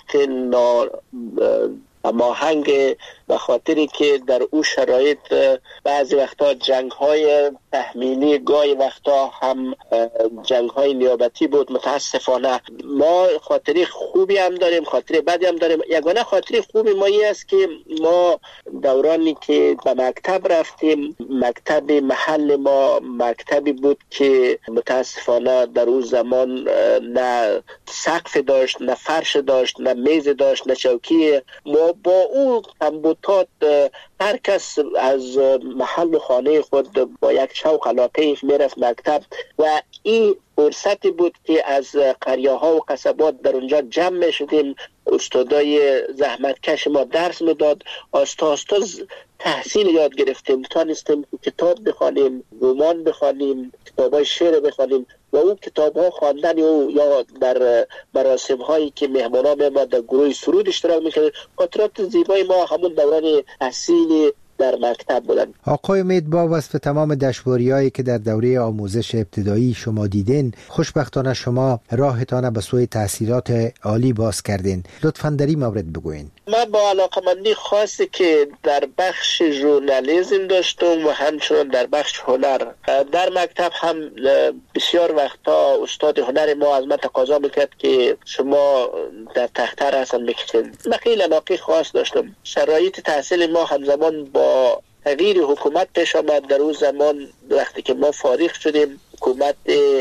ماهنگ، به خاطری که در او شرایط بعضی وقتا جنگ های تحمیلی، گاهی وقتا هم جنگ های نیابتی بود. متاسفانه ما خاطری خوبی هم داریم، خاطری بدی هم داریم. یگانه خاطری خوبی ما این است که ما دورانی که به مکتب رفتیم، مکتب محل ما مکتبی بود که متاسفانه در اون زمان نه سقف داشت، نه فرش داشت، نه میز داشت، نه چوکی. ما با او کمبودات هر کس از محل خانه خود با یک شوق علاقه میرفت مکتب و این فرصتی بود که از قریه ها و قصبات در اونجا جمع می شدیم. استادای زحمتکش ما درس میداد. آستا تحصیل یاد گرفتیم، تانستیم کتاب بخوانیم، رمان بخوانیم، کتابای شعر بخوانیم و اون کتاب ها خواندن او یا در مراسم هایی که مهمانان ما در گروه سرود اشتراک میکردن. خاطرات زیبای ما همون دوران تحصیل در مکتب بودن. آقای امید با وصف تمام دشواری‌هایی که در دوره آموزش ابتدایی شما دیدین، خوشبختانه شما راهتان به سوی تحصیلات عالی باز کردین. لطفاً در این مورد بگوین. من با علاقمندی خاصی که در بخش ژورنالیسم داشتم و همچنان در بخش هنر در مکتب هم بسیار وقتا استاد هنر ما از من تقاضا میکرد که شما در تخته رسم بکشید. من خیلی علاقه خاص داشتم. شرایط تحصیل ما همزمان با تغییر حکومت پیش آمد. در اون زمان وقتی که ما فارغ شدیم حکومت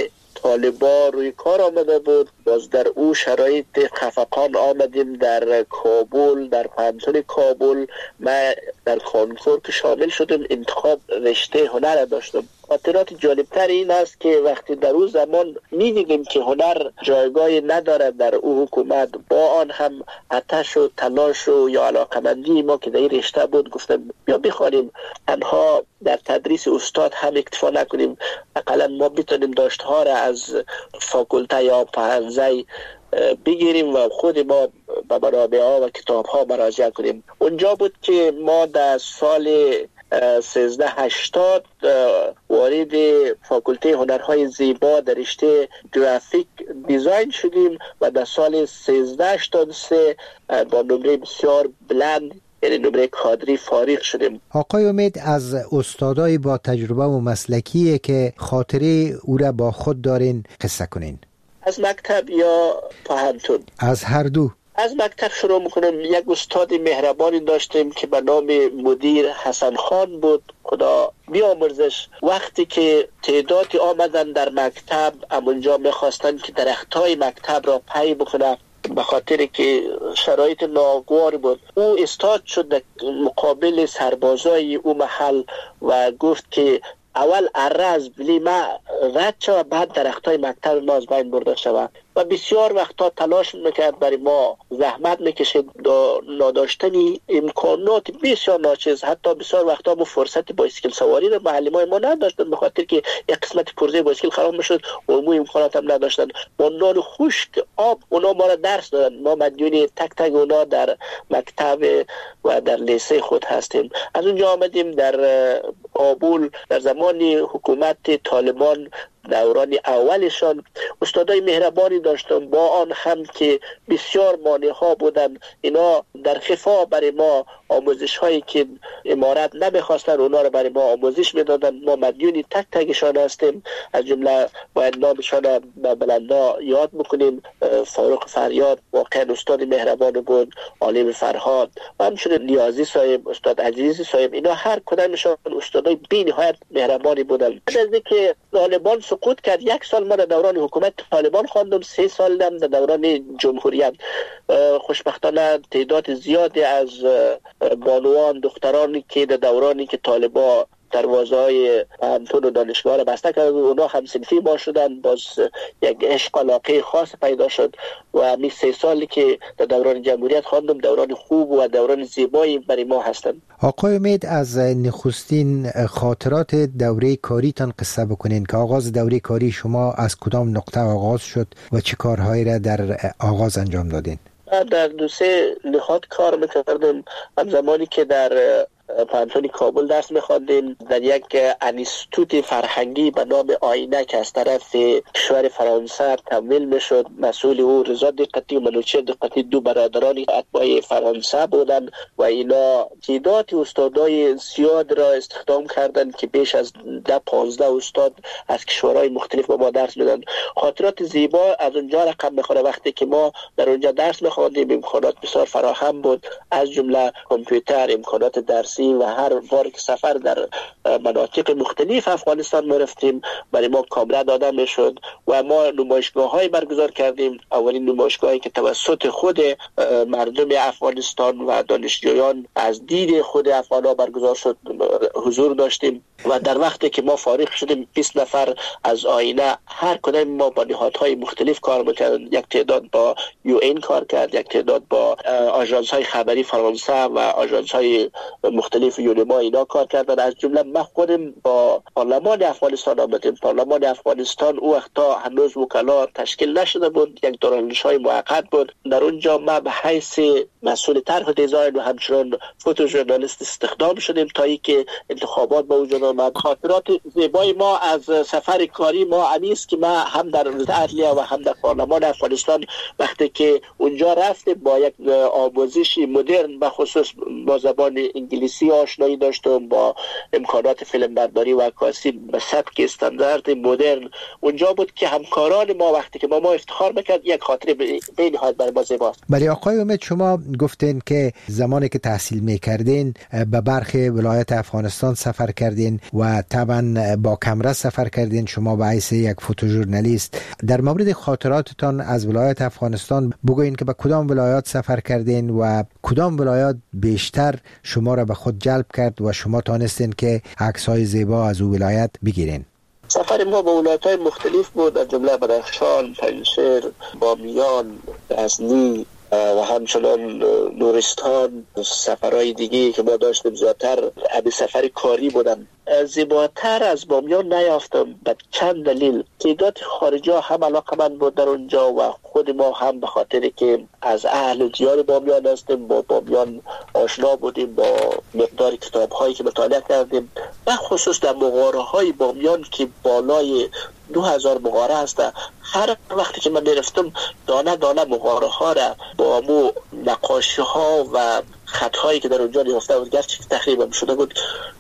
طالبا روی کار آمده بود. باز در او شرایط خفقان آمدیم در کابل، در پانتون کابل. من در کنکور که شامل شدم انتخاب رشته هنر داشتم. خاطرات جالبتر این است که وقتی در اون زمان می‌دیدیم که هنر جایگاهی ندارد در او حکومت، با آن هم آتش و تلاش و یا علاقمندی ما که در این رشته بود گفتم بیا بخوانیم، تنها در تدریس استاد هم اکتفا نکنیم، اقلا ما بتونیم داشته‌ها را از فاکولته یا پهنزه بگیریم و خود ما به منابع ها و کتاب ها مراجعه کنیم. اونجا بود که ما در سال 1380 وارد فاکولته هنرهای زیبا در رشته گرافیک دیزاین شدیم و در سال 1383 با نمره بسیار بلند، یعنی نمره کادری، فارغ شدیم. آقای امید از استادای با تجربه و مسلکیه که خاطره او را با خود دارین قصه کنین. از مکتب یا پهنتون؟ از هر دو. از مکتب شروع میکنم. یک استاد مهربانی داشتیم که به نام مدیر حسن خان بود، خدا بیامرزش. وقتی که تعدادی آمدن در مکتب، اونجا میخواستن که درختای مکتب را پی بکنن، به خاطر که شرایط ناگوار بود. او استاد شد در مقابل سربازای او محل و گفت که اول اره از بلی ما رد شود، بعد درختای مکتب ما از بین برده شود. و بسیار وقتا تلاش میکرد برای ما، زحمت میکشید. نداشتن امکانات بسیار ناچیز، حتی بسیار وقتا ما فرصت بایسکل سواری رو معلمای ما نداشتن، به خاطر که یک قسمت پرزه بایسکل خراب میشد و مو امکانات هم نداشتن. با نان خشک، آب، اونا ما را درس دادن. ما مدیون تک تک اونا در مکتب و در لیسه خود هستیم. از اونجا آمدیم در کابل در زمان حکومت طالبان، دوران اولشان استادای مهربانی داشتم، با آن هم که بسیار مانع ها بودن. اینا در خفا برای ما آموزش هایی که امارت نمیخواستن اونا رو برای ما آموزش میدادن. ما مدیون تک تکشان هستیم. از جمله باید نامشان به بلندا یاد بکنیم. فاروق فریاد واقعا استاد مهربان بود، عالم فرهاد و همچنین نیازی صاحب، استاد عزیزی صاحب، اینا هر کدامشان استادای بی‌نهایت مهربانی بودن. بعد از اینکه طالبان سقوط کرد، 1 سال ما در دوران حکومت طالبان خواندم، 3 سال در دوران جمهوریت. خوشبختانه تعداد زیادی از بانوان دخترانی که در دورانی که طالبان دروازه‌های همتون و دانشگاه را بسته کرد، اونا هم صنفی ما شدن، باز یک عشق علاقه خاص پیدا شد و همین 3 سالی که در دوران جمهوریت خواندم دوران خوب و دوران زیبایی برای ما هستند. آقای امید، از نخستین خاطرات دوره کاریتان قصه بکنین که آغاز دوره کاری شما از کدام نقطه آغاز شد و چه کارهایی را در آغاز انجام دادین؟ در 2-3 نهاد کار میکردم. هم زمانی که در پانتون کابل درس می‌خواندیم، در یک انستیتوت فرهنگی به نام آینه که از طرف کشور فرانسه تمویل میشد، مسئول او رضا دقتی و منوچهر دقتی، 2 برادرانی اتباع فرانسه بودند و اینا تعداد استادای زیاد را استخدام کردند که بیش از 10-15 استاد از کشورهای مختلف با ما درس میدادند. خاطرات زیبا از اونجا رقم میخوره. وقتی که ما در اونجا درس می‌خواندیم امکانات بسیار فراهم بود، از جمله کامپیوتر، امکانات درسی و هر بار که سفر در مناطق مختلف افغانستان ما رفتیم برای ما کامره داده میشد و ما نمایشگاه‌های برگزار کردیم. اولین نمایشگاهی که توسط خود مردم افغانستان و دانشجویان از دید خود افغان‌ها برگزار شد حضور داشتیم و در وقتی که ما فارغ شدیم 20 نفر از آینه، هر کدام ما با نهادهای مختلف کار می‌کردیم. یک تعداد با UN کار کرد، یک تعداد با آژانس‌های خبری فرانسه و آژانس‌های مختلف یونما اینا کار کردن. از جمله من خودم با پارلمان افغانستان آمدیم. پارلمان افغانستان او وقتا هنوز وکلا تشکیل نشده بود، یک دورانش‌های موقت بود. در اونجا ما به حیث مسئول طرح و دیزاین و همچنین فوتو ژورنالیست استخدام شدیم تا اینکه انتخابات به وجود آمد. خاطرات زیبای ما از سفر کاری ما انیست که ما هم در عدلیه و هم در پارلمان افغانستان وقتی که اونجا رفتیم با یک آموزش مدرن به خصوص با زبان انگلیسی آشنایی داشتم، با امکانات فیلم برداری و عکاسی به سبک استاندارد مدرن. اونجا بود که همکاران ما وقتی که ما افتخار میکرد، یک خاطره به نهایت برای ما زیباست. ولی آقای امید، شما گفتین که زمانی که تحصیل میکردین به برخی ولایت افغانستان سفر کردین و طبعا با کمره سفر کردین، شما به حیث یک فوتو ژورنالیست. در مورد خاطراتتان از ولایت افغانستان بگوین که به کدام ولایات سفر کردین و کدام ولایات بیشتر شما را به خود جلب کرد و شما تانستین که عکس‌های زیبا از او ولایت بگیرین؟ سفر ما به ولایت‌های مختلف بود، از جمله بدخشان، پنجشیر، بامیان، غزنی و همچنان نورستان. سفرهای دیگه که ما داشتیم زیادتر ابی سفر کاری بودن. زیباتر از بامیان نیافتم به چند دلیل. تعداد خارجی هم علاقه‌مند بود در اونجا و خود ما هم به خاطر که از اهل دیار بامیان هستیم، با بامیان آشنا بودیم، با مقدار کتاب‌هایی که مطالعه کردیم و خصوص در مغاره‌های بامیان که بالای 2000 مغاره هست. هر وقتی که من میرفتم دانه دانه مغاره ها را با مو نقاشی ها و خط هایی که در اونجا نهفته بود، گرچه تقریبا شده بود،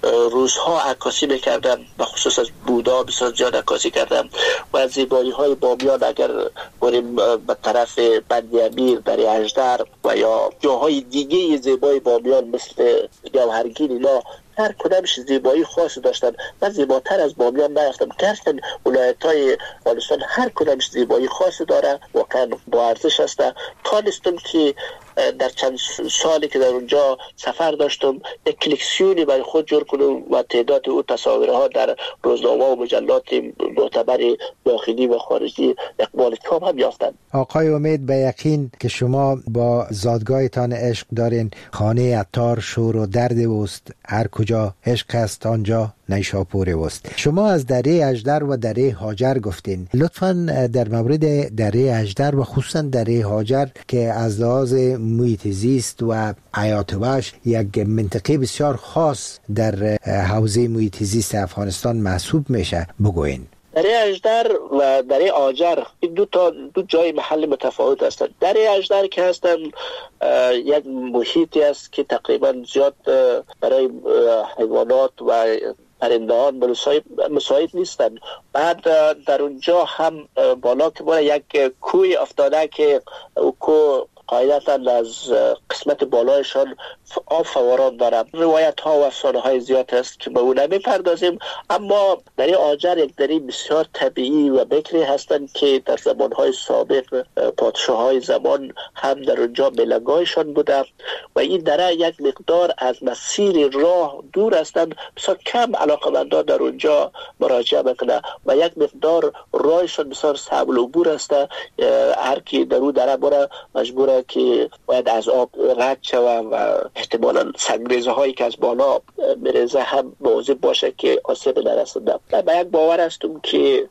روزها عکاسی میکردم. به خصوص از بودا بسیار زیاد عکاسی کردم و از زیبایی های بامیان اگر بریم به طرف بند امیر، در اژدر و یا جاهای دیگه زیبای بامیان مثل جوهرگین، اینا هر کدامش زیبایی خاصی داشتن. من زیباتر از بامیان نیافتم، گرچه ولایت‌های افغانستان هر کدامش زیبایی خاصی داره، واقعا با ارزش است. تانستم که در چند سالی که در اونجا سفر داشتم یک کلکسیونی برای خود جور کنم و تعداد او تصاویرها در روزنامه و مجلات معتبر داخلی و خارجی اقبال کام هم یافتند. آقای امید، به یقین که شما با زادگاهتان عشق دارین. خانه عطار شور و درد اوست، هر کجا عشق است آنجا نیشاپور اوست. شما از دره اژدر و دره هاجر گفتین. لطفاً در مورد دره اژدر و خصوصا دره هاجر که از لحاظ محیط زیست و حیات وحش یک منطقه بسیار خاص در حوزه محیط زیست افغانستان محسوب میشه بگوین. دره اژدر و دره هاجر این دو جای محل متفاوت هستند. دره اژدر که هستن یک محیطی است که تقریبا زیاد برای حیوانات و پرندگان مساعد نیستند. بعد در اونجا هم بالا که بالا یک کوی افتاده که کوه قاعدتا از قسمت بالایشان آب فوران دارم. روایت ها و افسانه های زیاد است که به اون نمی‌پردازیم، اما دره هاجر یک دره بسیار طبیعی و بکری هستند که در زمانهای سابق پادشاه های زمان هم در اونجا ملگایشان بوده و این دره یک مقدار از مسیر راه دور هستند، بسیار کم علاقمندان در اونجا مراجعه میکنه و یک مقدار راهشان بسیار سهل العبور است. هر کی در اون دره بره مجبوره که باید از آب رد شوه و احتمالاً سنگریزه هایی که از بالا میریزه هم مواظب باشه که آسیب نرسنده. به یک باور هستم که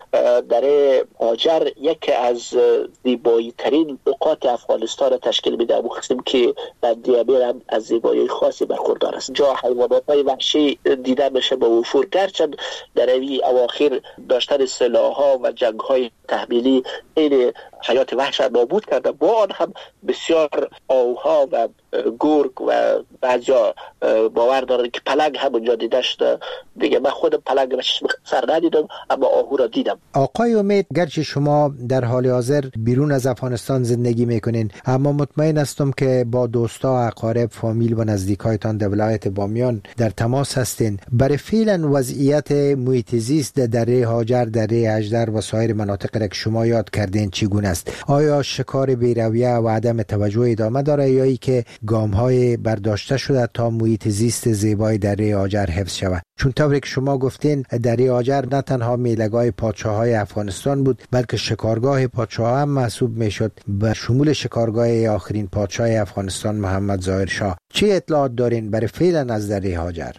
دره هاجر یکی از زیبایی ترین نقاط افغانستان تشکیل میده، مخصوصا که بندی امیر هم از زیبایی خاصی برخوردار است. جا حیوانات های وحشی دیده میشه به وفور، گرچند در این اواخر داشتن سلاح ها و جنگ های تحمیلی این حیات وحش نابود کرده. با آن هم بسیار آوها و گرگ و بعضیا باور دارن که پلنگ هم اونجا دیده شده. دیگه من خودم پلنگ به چشم سر ندیدم اما آهو را دیدم. آقای امید، گرچه شما در حال حاضر بیرون از افغانستان زندگی میکنین، اما مطمئن هستم که با دوستا، اقارب، فامیل و نزدیکایتان در ولایت بامیان در تماس هستین. برای فعلا وضعیت محیط زیست در دره هاجر، دره اژدر و سایر مناطق را که شما یاد کردین چگونه است؟ آیا شکار بی‌رویه و عدم توجه ادامه داره یا ای که گام‌های برداشته شده تا محیط زیست زیبای دره هاجر حفظ شود؟ چون طوری که شما گفتین دره هاجر نه تنها میله‌گاه پادشاه‌های افغانستان بود بلکه شکارگاه پادشاه هم محسوب میشد، به شمول شکارگاه آخرین پادشاه افغانستان محمد ظاهر شاه. چه اطلاعات دارین برای فعلا از دره هاجر؟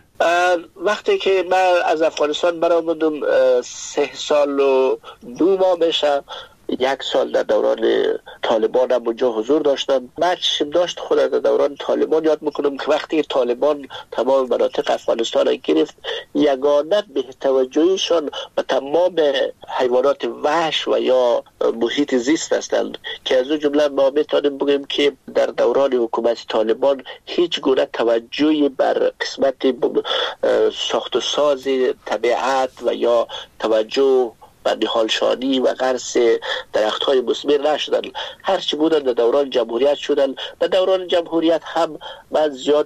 وقتی که من از افغانستان برآمدم 3 سال و 2 ماه بشه، 1 سال در دوران طالبان هم اونجا حضور داشتم. من چشم داشت خود در دوران طالبان یاد میکنم که وقتی طالبان تمام مناطق افغانستان را گرفت، یگانه به توجهشان و تمام حیوانات وحش و یا محیط زیست هستند که از اون جمله ما میتونیم بگیم که در دوران حکومت طالبان هیچ گونه توجهی بر قسمت ساخت و ساز طبیعت و یا توجه و نهالشانی و غرس درخت‌های مثمر نشدن. هرچی بودن در دوران جمهوریت شدن. در دوران جمهوریت هم من زیاد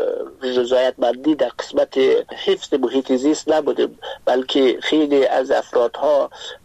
رضایتمندی در قسمت حفظ محیط زیست نبودیم، بلکه خیلی از افرادها،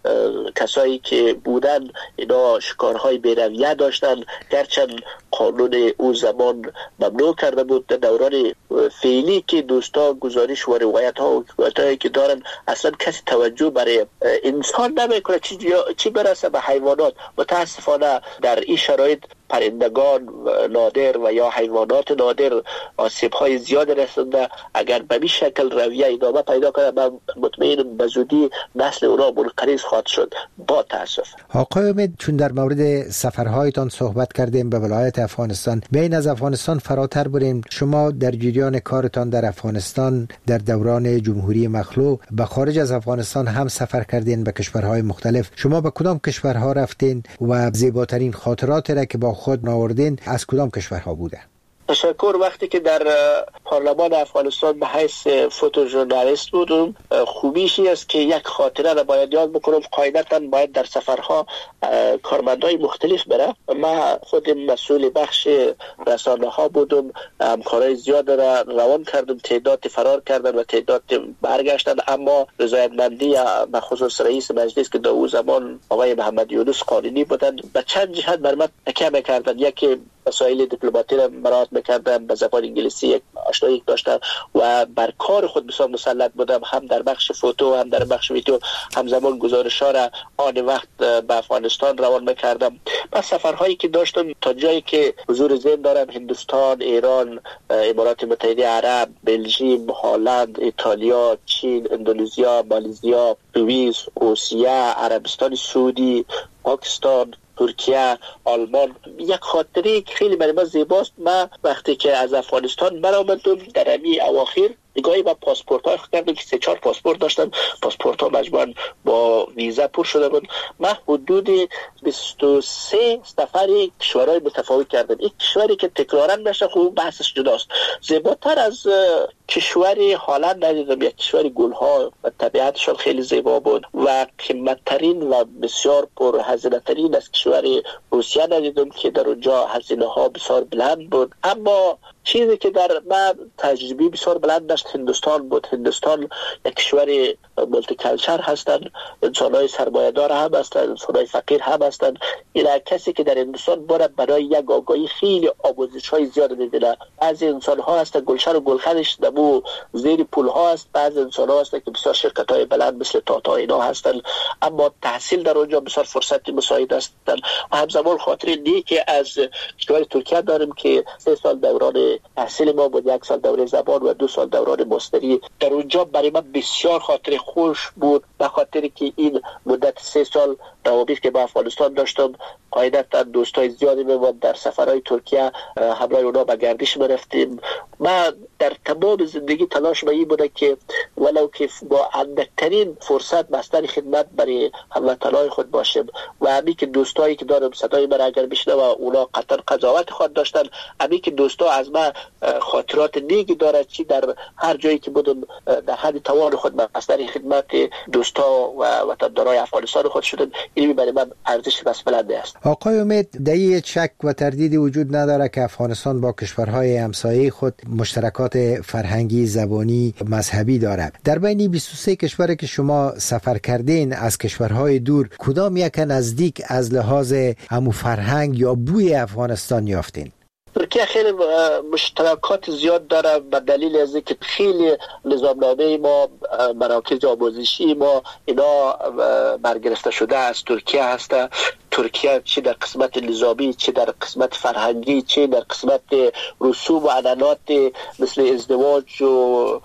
کسایی که بودن، اینا شکارهای بی‌رویه داشتن، گرچند قانون او زمان ممنوع کرده بود. در دوران فعلی که دوستا گزارش و روایت ها و حکایتایی که دارن، اصلا کسی توجه برای انسان نمیکنه چی برسه به حیوانات. متاسفانه در این شرایط پرندگان نادر و یا حیوانات نادر آسیب‌های زیاد رسنده. اگر به این شکل رویه ادامه پیدا کنه، من مطمئنم به زودی نسل اونا منقرض خواهد شد. با تاسف. آقای امید، چون در مورد سفرهایتان صحبت کردیم به ولایت افغانستان، بین از افغانستان فراتر بریم. شما در جریان کارتان در افغانستان در دوران جمهوری مخلوع به خارج از افغانستان هم سفر کردین به کشورهای مختلف. شما به کدام کشورها رفتین و زیباترین خاطرات را که با خود ناوردین از کدام کشورها بوده؟ تشکر. وقتی که در پارلمان افغانستان به حیث فوتوژورنالیست بودم، خوبیشی است که یک خاطره را باید یاد بکنم. قاعدتا باید در سفرها کارمندای مختلف بره. من خودم مسئول بخش رسانه ها بودم، همکارای زیاد را روان کردم، تعداد فرار کردن و تعداد برگشتن، اما رضایتمندی به خصوص رئیس مجلس که در اون زمان آقای محمد یونس قانونی بودن به چند جهت بر من تکیه می‌کردن. یکی وسایل دیپلماتی را مراعات میکردم، به زبان انگلیسی یک آشنایی داشتم و بر کار خود بسیار مسلط بودم، هم در بخش فوتو هم در بخش ویدیو، همزمان گزارش‌ها را آن وقت به افغانستان روان میکردم. و سفرهایی که داشتم تا جایی که حضور ذهن دارم، هندوستان، ایران، امارات متحده عرب، بلژیم، هلند، ایتالیا، چین، اندونزیا، مالزیا، سوئیس، روسیه، عربستان سعودی، پاکستان، ترکیه، آلمان. یک خاطره که خیلی برای من زیباست، من وقتی که از افغانستان برآمدم در امی اواخر نگاهی به پاسپورت های کردم که 3-4 پاسپورت داشتم، پاسپورت ها مجموعاً با ویزا پر شده بود. من حدود 23 سفر کشورهای متفاوت کردم. یک کشوری که تکرارا نشه خوب بحثش جداست. زیباتر از کشوری هلند ندیدم. یک کشوری گلها و طبیعتشان خیلی زیبا بود و قیمتترین و بسیار پر هزینه ترین از کشوری روسیه ندیدم که در اونجا هزینه ها بسیار بلند بود. اما چیزی که در من تجربه بسیار بلند داشت هندوستان بود. هندوستان یک کشور مولتی کالچر هستند، انسان‌های سرمایه‌دار هم هستند، انسان‌های فقیر هم هستند. اینا کسی که در هندوستان باید برای یک آگاهی خیلی آموزش‌های زیاد می‌بینه. بعضی انسان‌ها هستند گلشن و گلخنش دمو زیر پل‌ها است، بعضی انسان‌ها هستند که بسیار شرکت‌های بلند مثل تاتا اینا هستند، اما تحصیل در اونجا بسیار فرصت مساعد هستند. و همزمان خاطر نیکی از کشور ترکیه داریم که 3 سال دوران تحصیل ما بود، 1 سال دوره زبان و 2 سال دوران ماستری. در اونجا برای من بسیار خاطر خوش بود، به خاطر که این مدت 3 سال روابط که با افغانستان داشتم، قاعدتا دوستای زیادی بود. در سفرهای ترکیه همراه اونا به گردش می‌رفتیم. من در تمام زندگی تلاش این بوده که ولو که با اندکترین فرصت بستر خدمت برای هموطنهای خود باشم و همین که دوستایی که دارم صدای من اگر بشنه و اونا قطعا قضاوت خود داشتن، همین که دوستا از من خاطرات نیکی دارد، چی در هر جایی که بودم در حد توان خود بستر خدمت دوستا و وطندارای افغانستان خود شدم. این برای من ارزش بس بلنده است. آقای امید، در شک و تردیدی وجود نداره که افغانستان با کشورهای همسایه خود مشترکات فرهنگی، زبانی، مذهبی دارد. در بین 23 کشوری که شما سفر کردین از کشورهای دور، کدام یک نزدیک از لحاظ همو فرهنگ یا بوی افغانستان یافتین؟ ترکیه خیلی مشترکات زیاد داره به دلیل از اینکه خیلی نظامنامه ما، مراکز آموزشی ما اینا برگرفته شده از ترکیه هست. ترکیه چه در قسمت نظامی، چه در قسمت فرهنگی، چه در قسمت رسوم و عنعنات مثل ازدواج و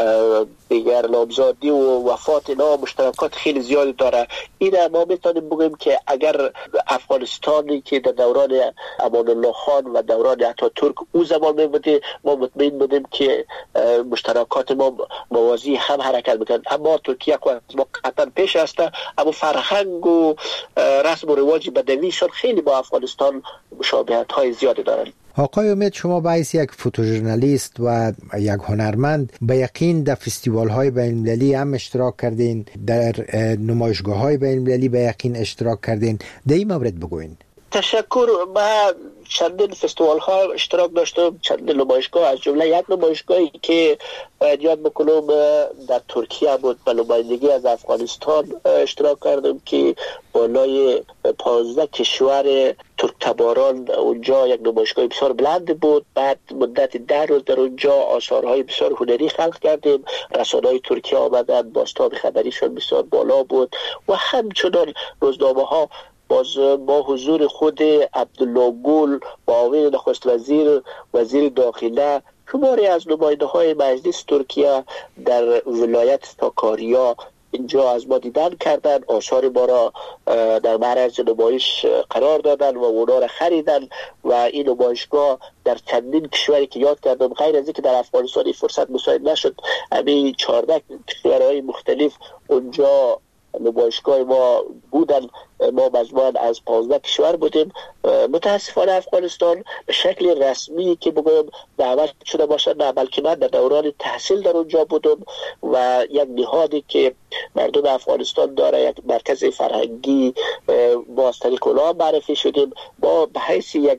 دیگر نامزادی و وفات اینا مشترکات خیلی زیادی داره. این ما میتونیم بگیم که اگر افغانستانی که در دوران امان الله خان و دوران اتاتورک او زمان میبوده، ما مطمئن بودیم که مشترکات ما موازی هم حرکت میکنند. اما ترکیه که از ما قطعا پیش هسته، اما فرهنگ و رسم و رواج بدویشان خیلی با افغانستان مشابهت های زیادی دارند. آقای امید، شما به حیث یک فوتوژورنالیست و یک هنرمند به یقین در فستیوال های بین المللی هم اشتراک کردین، در نمایشگاه های بین المللی به یقین اشتراک کردین. در این مورد بگوین. تشکر. من چندین فستیوال ها اشتراک داشتم، چندین نمایشگاه، از جمله یک نمایشگاهی که یاد بکنم در ترکیه بود، به نمایندگی از افغانستان اشتراک کردم که بالای 15 کشور ترک تباران اونجا یک نمایشگاه بسیار بلند بود. بعد مدت 10 روز در اونجا آثارهای بسیار هنری خلق کردیم. رسانه‌های ترکیه آمدن، بازتاب خبریشون بسیار بالا بود و همچنان روزنامه ها باز با حضور خود عبدالله گل، معاون نخست وزیر، وزیر داخله، شماری از نماینده های مجلس ترکیه در ولایت ساکاریا اینجا از ما دیدن کردن، آثار ما را در معرض نمایش قرار دادن و اونا را خریدن و این نمایشگاه در چندین کشوری که یاد کردم، غیر از اینکه در افغانستان این فرصت مساعد نشد، همین 14 کشورهای مختلف اونجا نمایشگاه ما بودن. ما مجموعاً از 15 کشور بودیم. متاسفانه افغانستان به شکل رسمی که بگویم دعوت شده باشد نه، بلکه من در دوران تحصیل در اونجا بودم و یک نهادی که مردم افغانستان داره، یک مرکز فرهنگی، با از طریق اونا معرفی شدیم. ما به حیث یک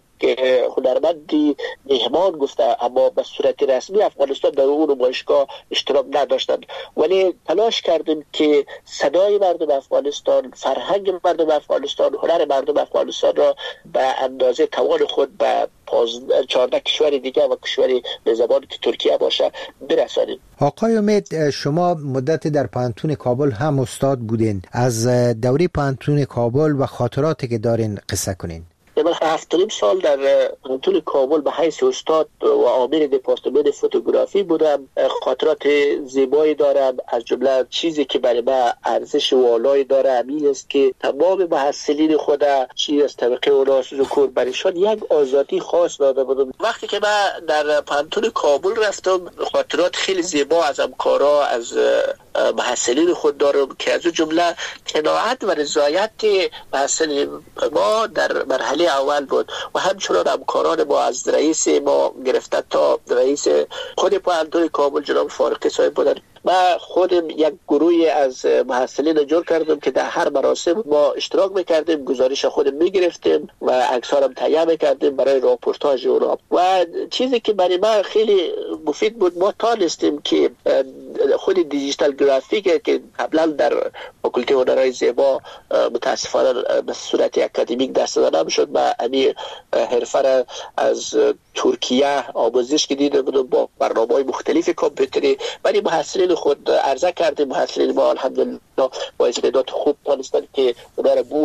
هنرمندی مهمان گفته، اما به صورت رسمی افغانستان در اون نمایشگاه اشتراک نداشتند، ولی تلاش کردیم که صدای مردم افغانستان، فرهنگ مردم افغانستان، هنر مردم افغانستان را به اندازه توان خود به 14 کشور دیگه و کشوری به زبان که ترکیه باشه برسانیم. آقای امید، شما مدت در پانتون کابل هم استاد بودین. از دوره پانتون کابل و خاطراتی که دارین قصه کنین. من 7 سال در پانتون کابل به حیث استاد و عامل دپارتمان فوتوگرافی بودم. خاطرات زیبایی دارم. از جمله چیزی که برای من ارزش والایی داره همین است که تمام محصلین خود چی از طبقه اولاس ذکور برایشان یک آزادی خاص داده بودم. وقتی که من در پانتون کابل رفتم خاطرات خیلی زیبا از همکارا از محصلین خود دارم که از جمله قناعت و رضایت محصلین ما در مرحله اول بود و همچنان همکاران ما از رئیس ما گرفته تا رئیس خود پانتون کابل جناب فارقی صاحب بودن. من خودم یک گروهی از محصلین جور کردم که در هر مراسم ما اشتراک میکردیم، گزارش خودم میگرفتیم و عکسارم تهیه میکردیم برای راپورتاژ اونا. و چیزی که برای من خیلی مفید بود، ما تانستیم که خود دیجیتال گرافیک که قبلا در فاکولته هنرهای زیبا متاسفانه به صورت اکادمیک دست داده نمیشد، ما همین حرفه را از ترکیه آموزش که دیده بودم با برنامه‌های مختلف کامپیوتری. ولی محصلین خود عرضه کردیم، محصلین ما الحمدلله با استعداد خوب تونستن که اونا را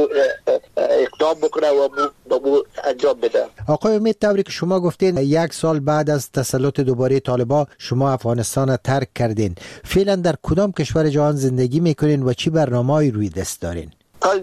اقدام بکنه و انجام بده. آقای امید، طوری که شما گفتین 1 سال بعد از تسلط دوباره طالبان شما افغانستان را ترک کردین. فعلا در کدام کشور جهان زندگی میکنین و چی برنامه‌ای روی دست دارین؟ سال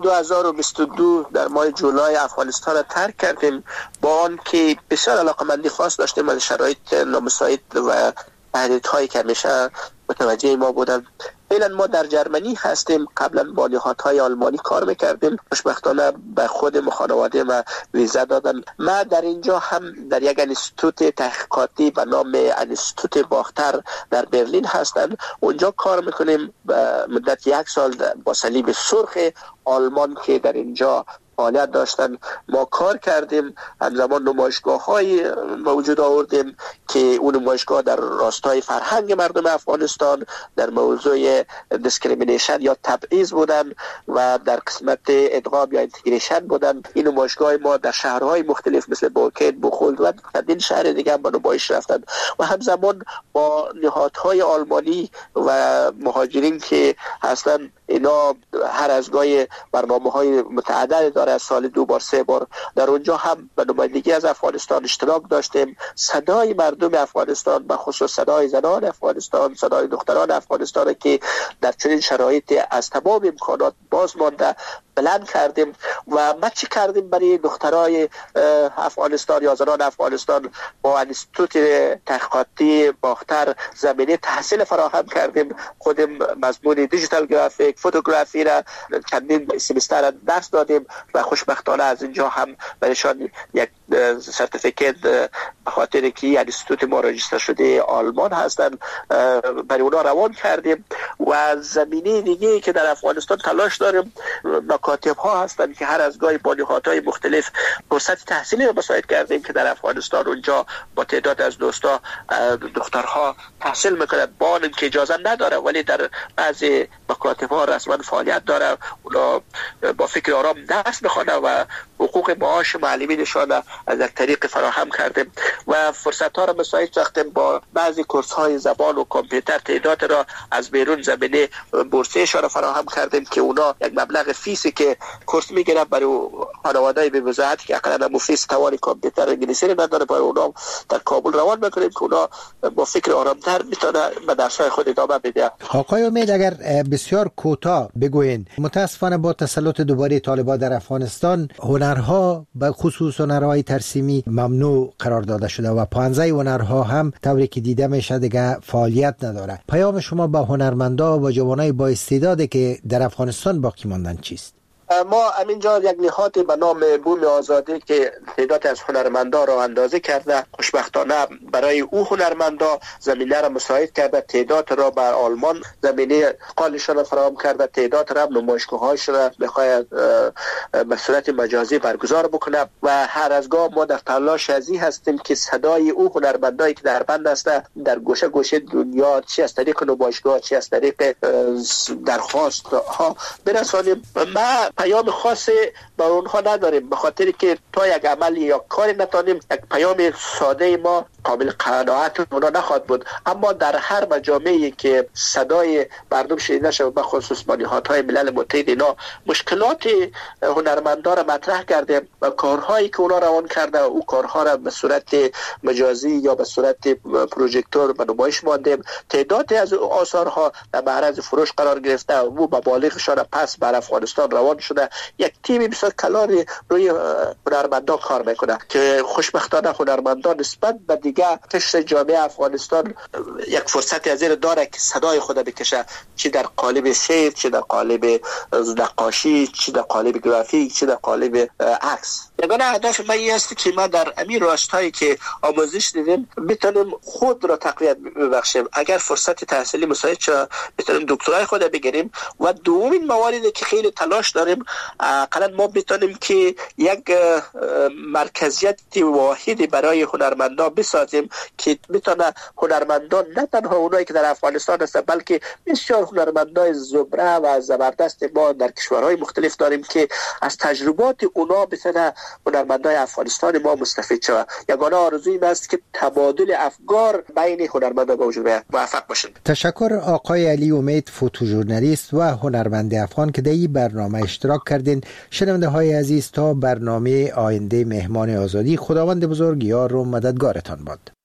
2022 در ماه جولای افغانستان را ترک کردیم با آن که بسیار علاقمندی خاص داشتیم از شرایط نامساعد و تهدیدهایی که همیشه متوجه ما بودن. فعلا ما در جرمنی هستیم. قبلا با نهادهای آلمانی کار میکردیم. خوشبختانه به خود خانواده ما ویزا دادن. ما در اینجا هم در یک انستیتوت تحقیقاتی به نام انستیتوت باختر در برلین هستن. اونجا کار میکنیم به مدت 1 سال با صلیب سرخ آلمان که در اینجا فعالیت داشتن ما کار کردیم. همزمان نمایشگاه‌های موجود آوردیم که اون نمایشگاه در راستای فرهنگ مردم افغانستان در موضوع دیسکریمینیشن یا تبعیض بودن و در قسمت ادغام یا اینتگریشن بودن. این نمایشگاه ما در شهرهای مختلف مثل بوکیت، بخولد و چندین شهر دیگه هم با نمایش رفتن و همزمان با نهادهای آلمانی و مهاجرین که هستن. اینا هر از گاهی برنامه‌های متعدد داره، از سال 2 بار 3 بار در اونجا هم به نمایندگی از افغانستان اشتراک داشتیم. صدای مردم افغانستان، به خصوص صدای زنان افغانستان، صدای دختران افغانستان که در چنین شرایط از تمام امکانات باز مانده بلند کردیم. و ما چی کردیم برای دخترای افغانستان یا زنان افغانستان؟ با انستیتوت تحقیقاتی باختر زمینه تحصیل فراهم کردیم. خودم مضمون دیجیتال گرافیک، فوتوگرافی را چندین سمستر درس دادیم و خوشبختانه از اینجا هم برایشان یک سرتیفیکت به خاطر که انستیتوت ما راجستر شده آلمان هستن برای اونا روان کردیم. و زمینه دیگه که در افغانستان تلاش داریم، مکاتب ها هستن که هر از گاهی با نهادهای مختلف فرصت تحصیلی رو مساعد کردیم که در افغانستان اونجا با تعداد از دوستا دخترها تحصیل میکنن با اینکه اجازه نداره، ولی در بعضی مکاتب ها رسما فعالیت داره. اونا با فکر آرام درس میخوانن و حقوق معاش معلمینشان از یک طریق فراهم کردیم و فرصت ها را مساعد ساختیم. با بعضی کورس های زبان و کامپیوتر تعداد را از بیرون زمینه بورسیه‌شان را فراهم کردیم که اونا یک مبلغ فیسی که کورس میگیرن برای خانواده‌ای به وضاحت که اقلا مفیس توان کامپیوتر انگلیسی نداره، برای اونا در کابل روان میکنیم که اونا با فکر آرامتر میتونه به درس‌های خود ادامه بده. آقای امید، اگر بسیار کوتاه بگوین، متاسفانه با تسلط دوباره طالبان در افغانستان هنرها به خصوص هنرهای ترسیمی ممنوع قرار داده شده و 15 هنرها هم طوری که دیده میشه دیگه فعالیت نداره. پیام شما با هنرمندا و جوانای با استعدادی که در افغانستان باقی ماندن چیست؟ ما همینجا یک نهاد به نام بوم آزادی که تعداد از هنرمندا را اندازه کرده، خوشبختانه برای او هنرمندا زمینه را مساعد کرده، تعداد را بر آلمان زمینه قالشان را فراهم کرده، تعداد را نمایشگاه‌هاش را بخواهد به صورت مجازی برگزار بکنه و هر از گاه ما در تلاش ازی هستیم که صدای او هنرمندایی که در بند هسته در گوشه گوشه دنیا، چی از طریق نمایشگاه، چی از طریق درخواست ها برسانیم. ما پیام خاصی به اونها نداریم، به خاطر که تا یک عمل یا کاری نتانیم یک پیام ساده ما قابل قناعت اونا نخواهد بود. اما در هر مجامعی که صدای مردم شنیده شود، به خصوص با نهادهای ملل متحد، اینا مشکلات هنرمندان را مطرح کرده و کارهایی که اونا روان کرده او کارها را به صورت مجازی یا به صورت پروژکتور به نمایش ماندیم. تعدادی از آثارها در معرض فروش قرار گرفته و مبالغشان پس بر افغانستان روان شده. یک تیم بسیار کلانی روی هنرمندان کار میکنه که خوشبختانه هنرمندان نسبت به دیگه قشر جامعه افغانستان یک فرصتی از این داره که صدای خود بکشه، چی در قالب شعر، چی در قالب نقاشی، چی در قالب گرافیک، چی در قالب عکس. یگانه هدف من این است که ما در امیر راستایی که آموزش دیدیم بتونیم خود را تقویت ببخشیم. اگر فرصت تحصیلی مساعد شد بتونیم دکترای خود بگیریم و دومین مواردی که خیلی تلاش داریم اقلا ما بتونیم که یک مرکزیت واحدی برای هنرمندان بسازیم که بتونه هنرمندان نه تنها اونایی که در افغانستان هستن بلکه بسیار هنرمندای زبره و زبردست ما در کشورهای مختلف داریم که از تجربات اونا بتونه هنرمندای افغانستان ما مستفید شود. یگانه آرزوی من است که تبادل افکار بین هنرمندان به وجود بیاید. موفق باشید. تشکر آقای علی امید، فوتوژورنالیست و هنرمند افغان که در این برنامه اشتراک کردین. شنونده های عزیز، تا برنامه آینده مهمان آزادی، خداوند بزرگ یار و مددگارتان باد.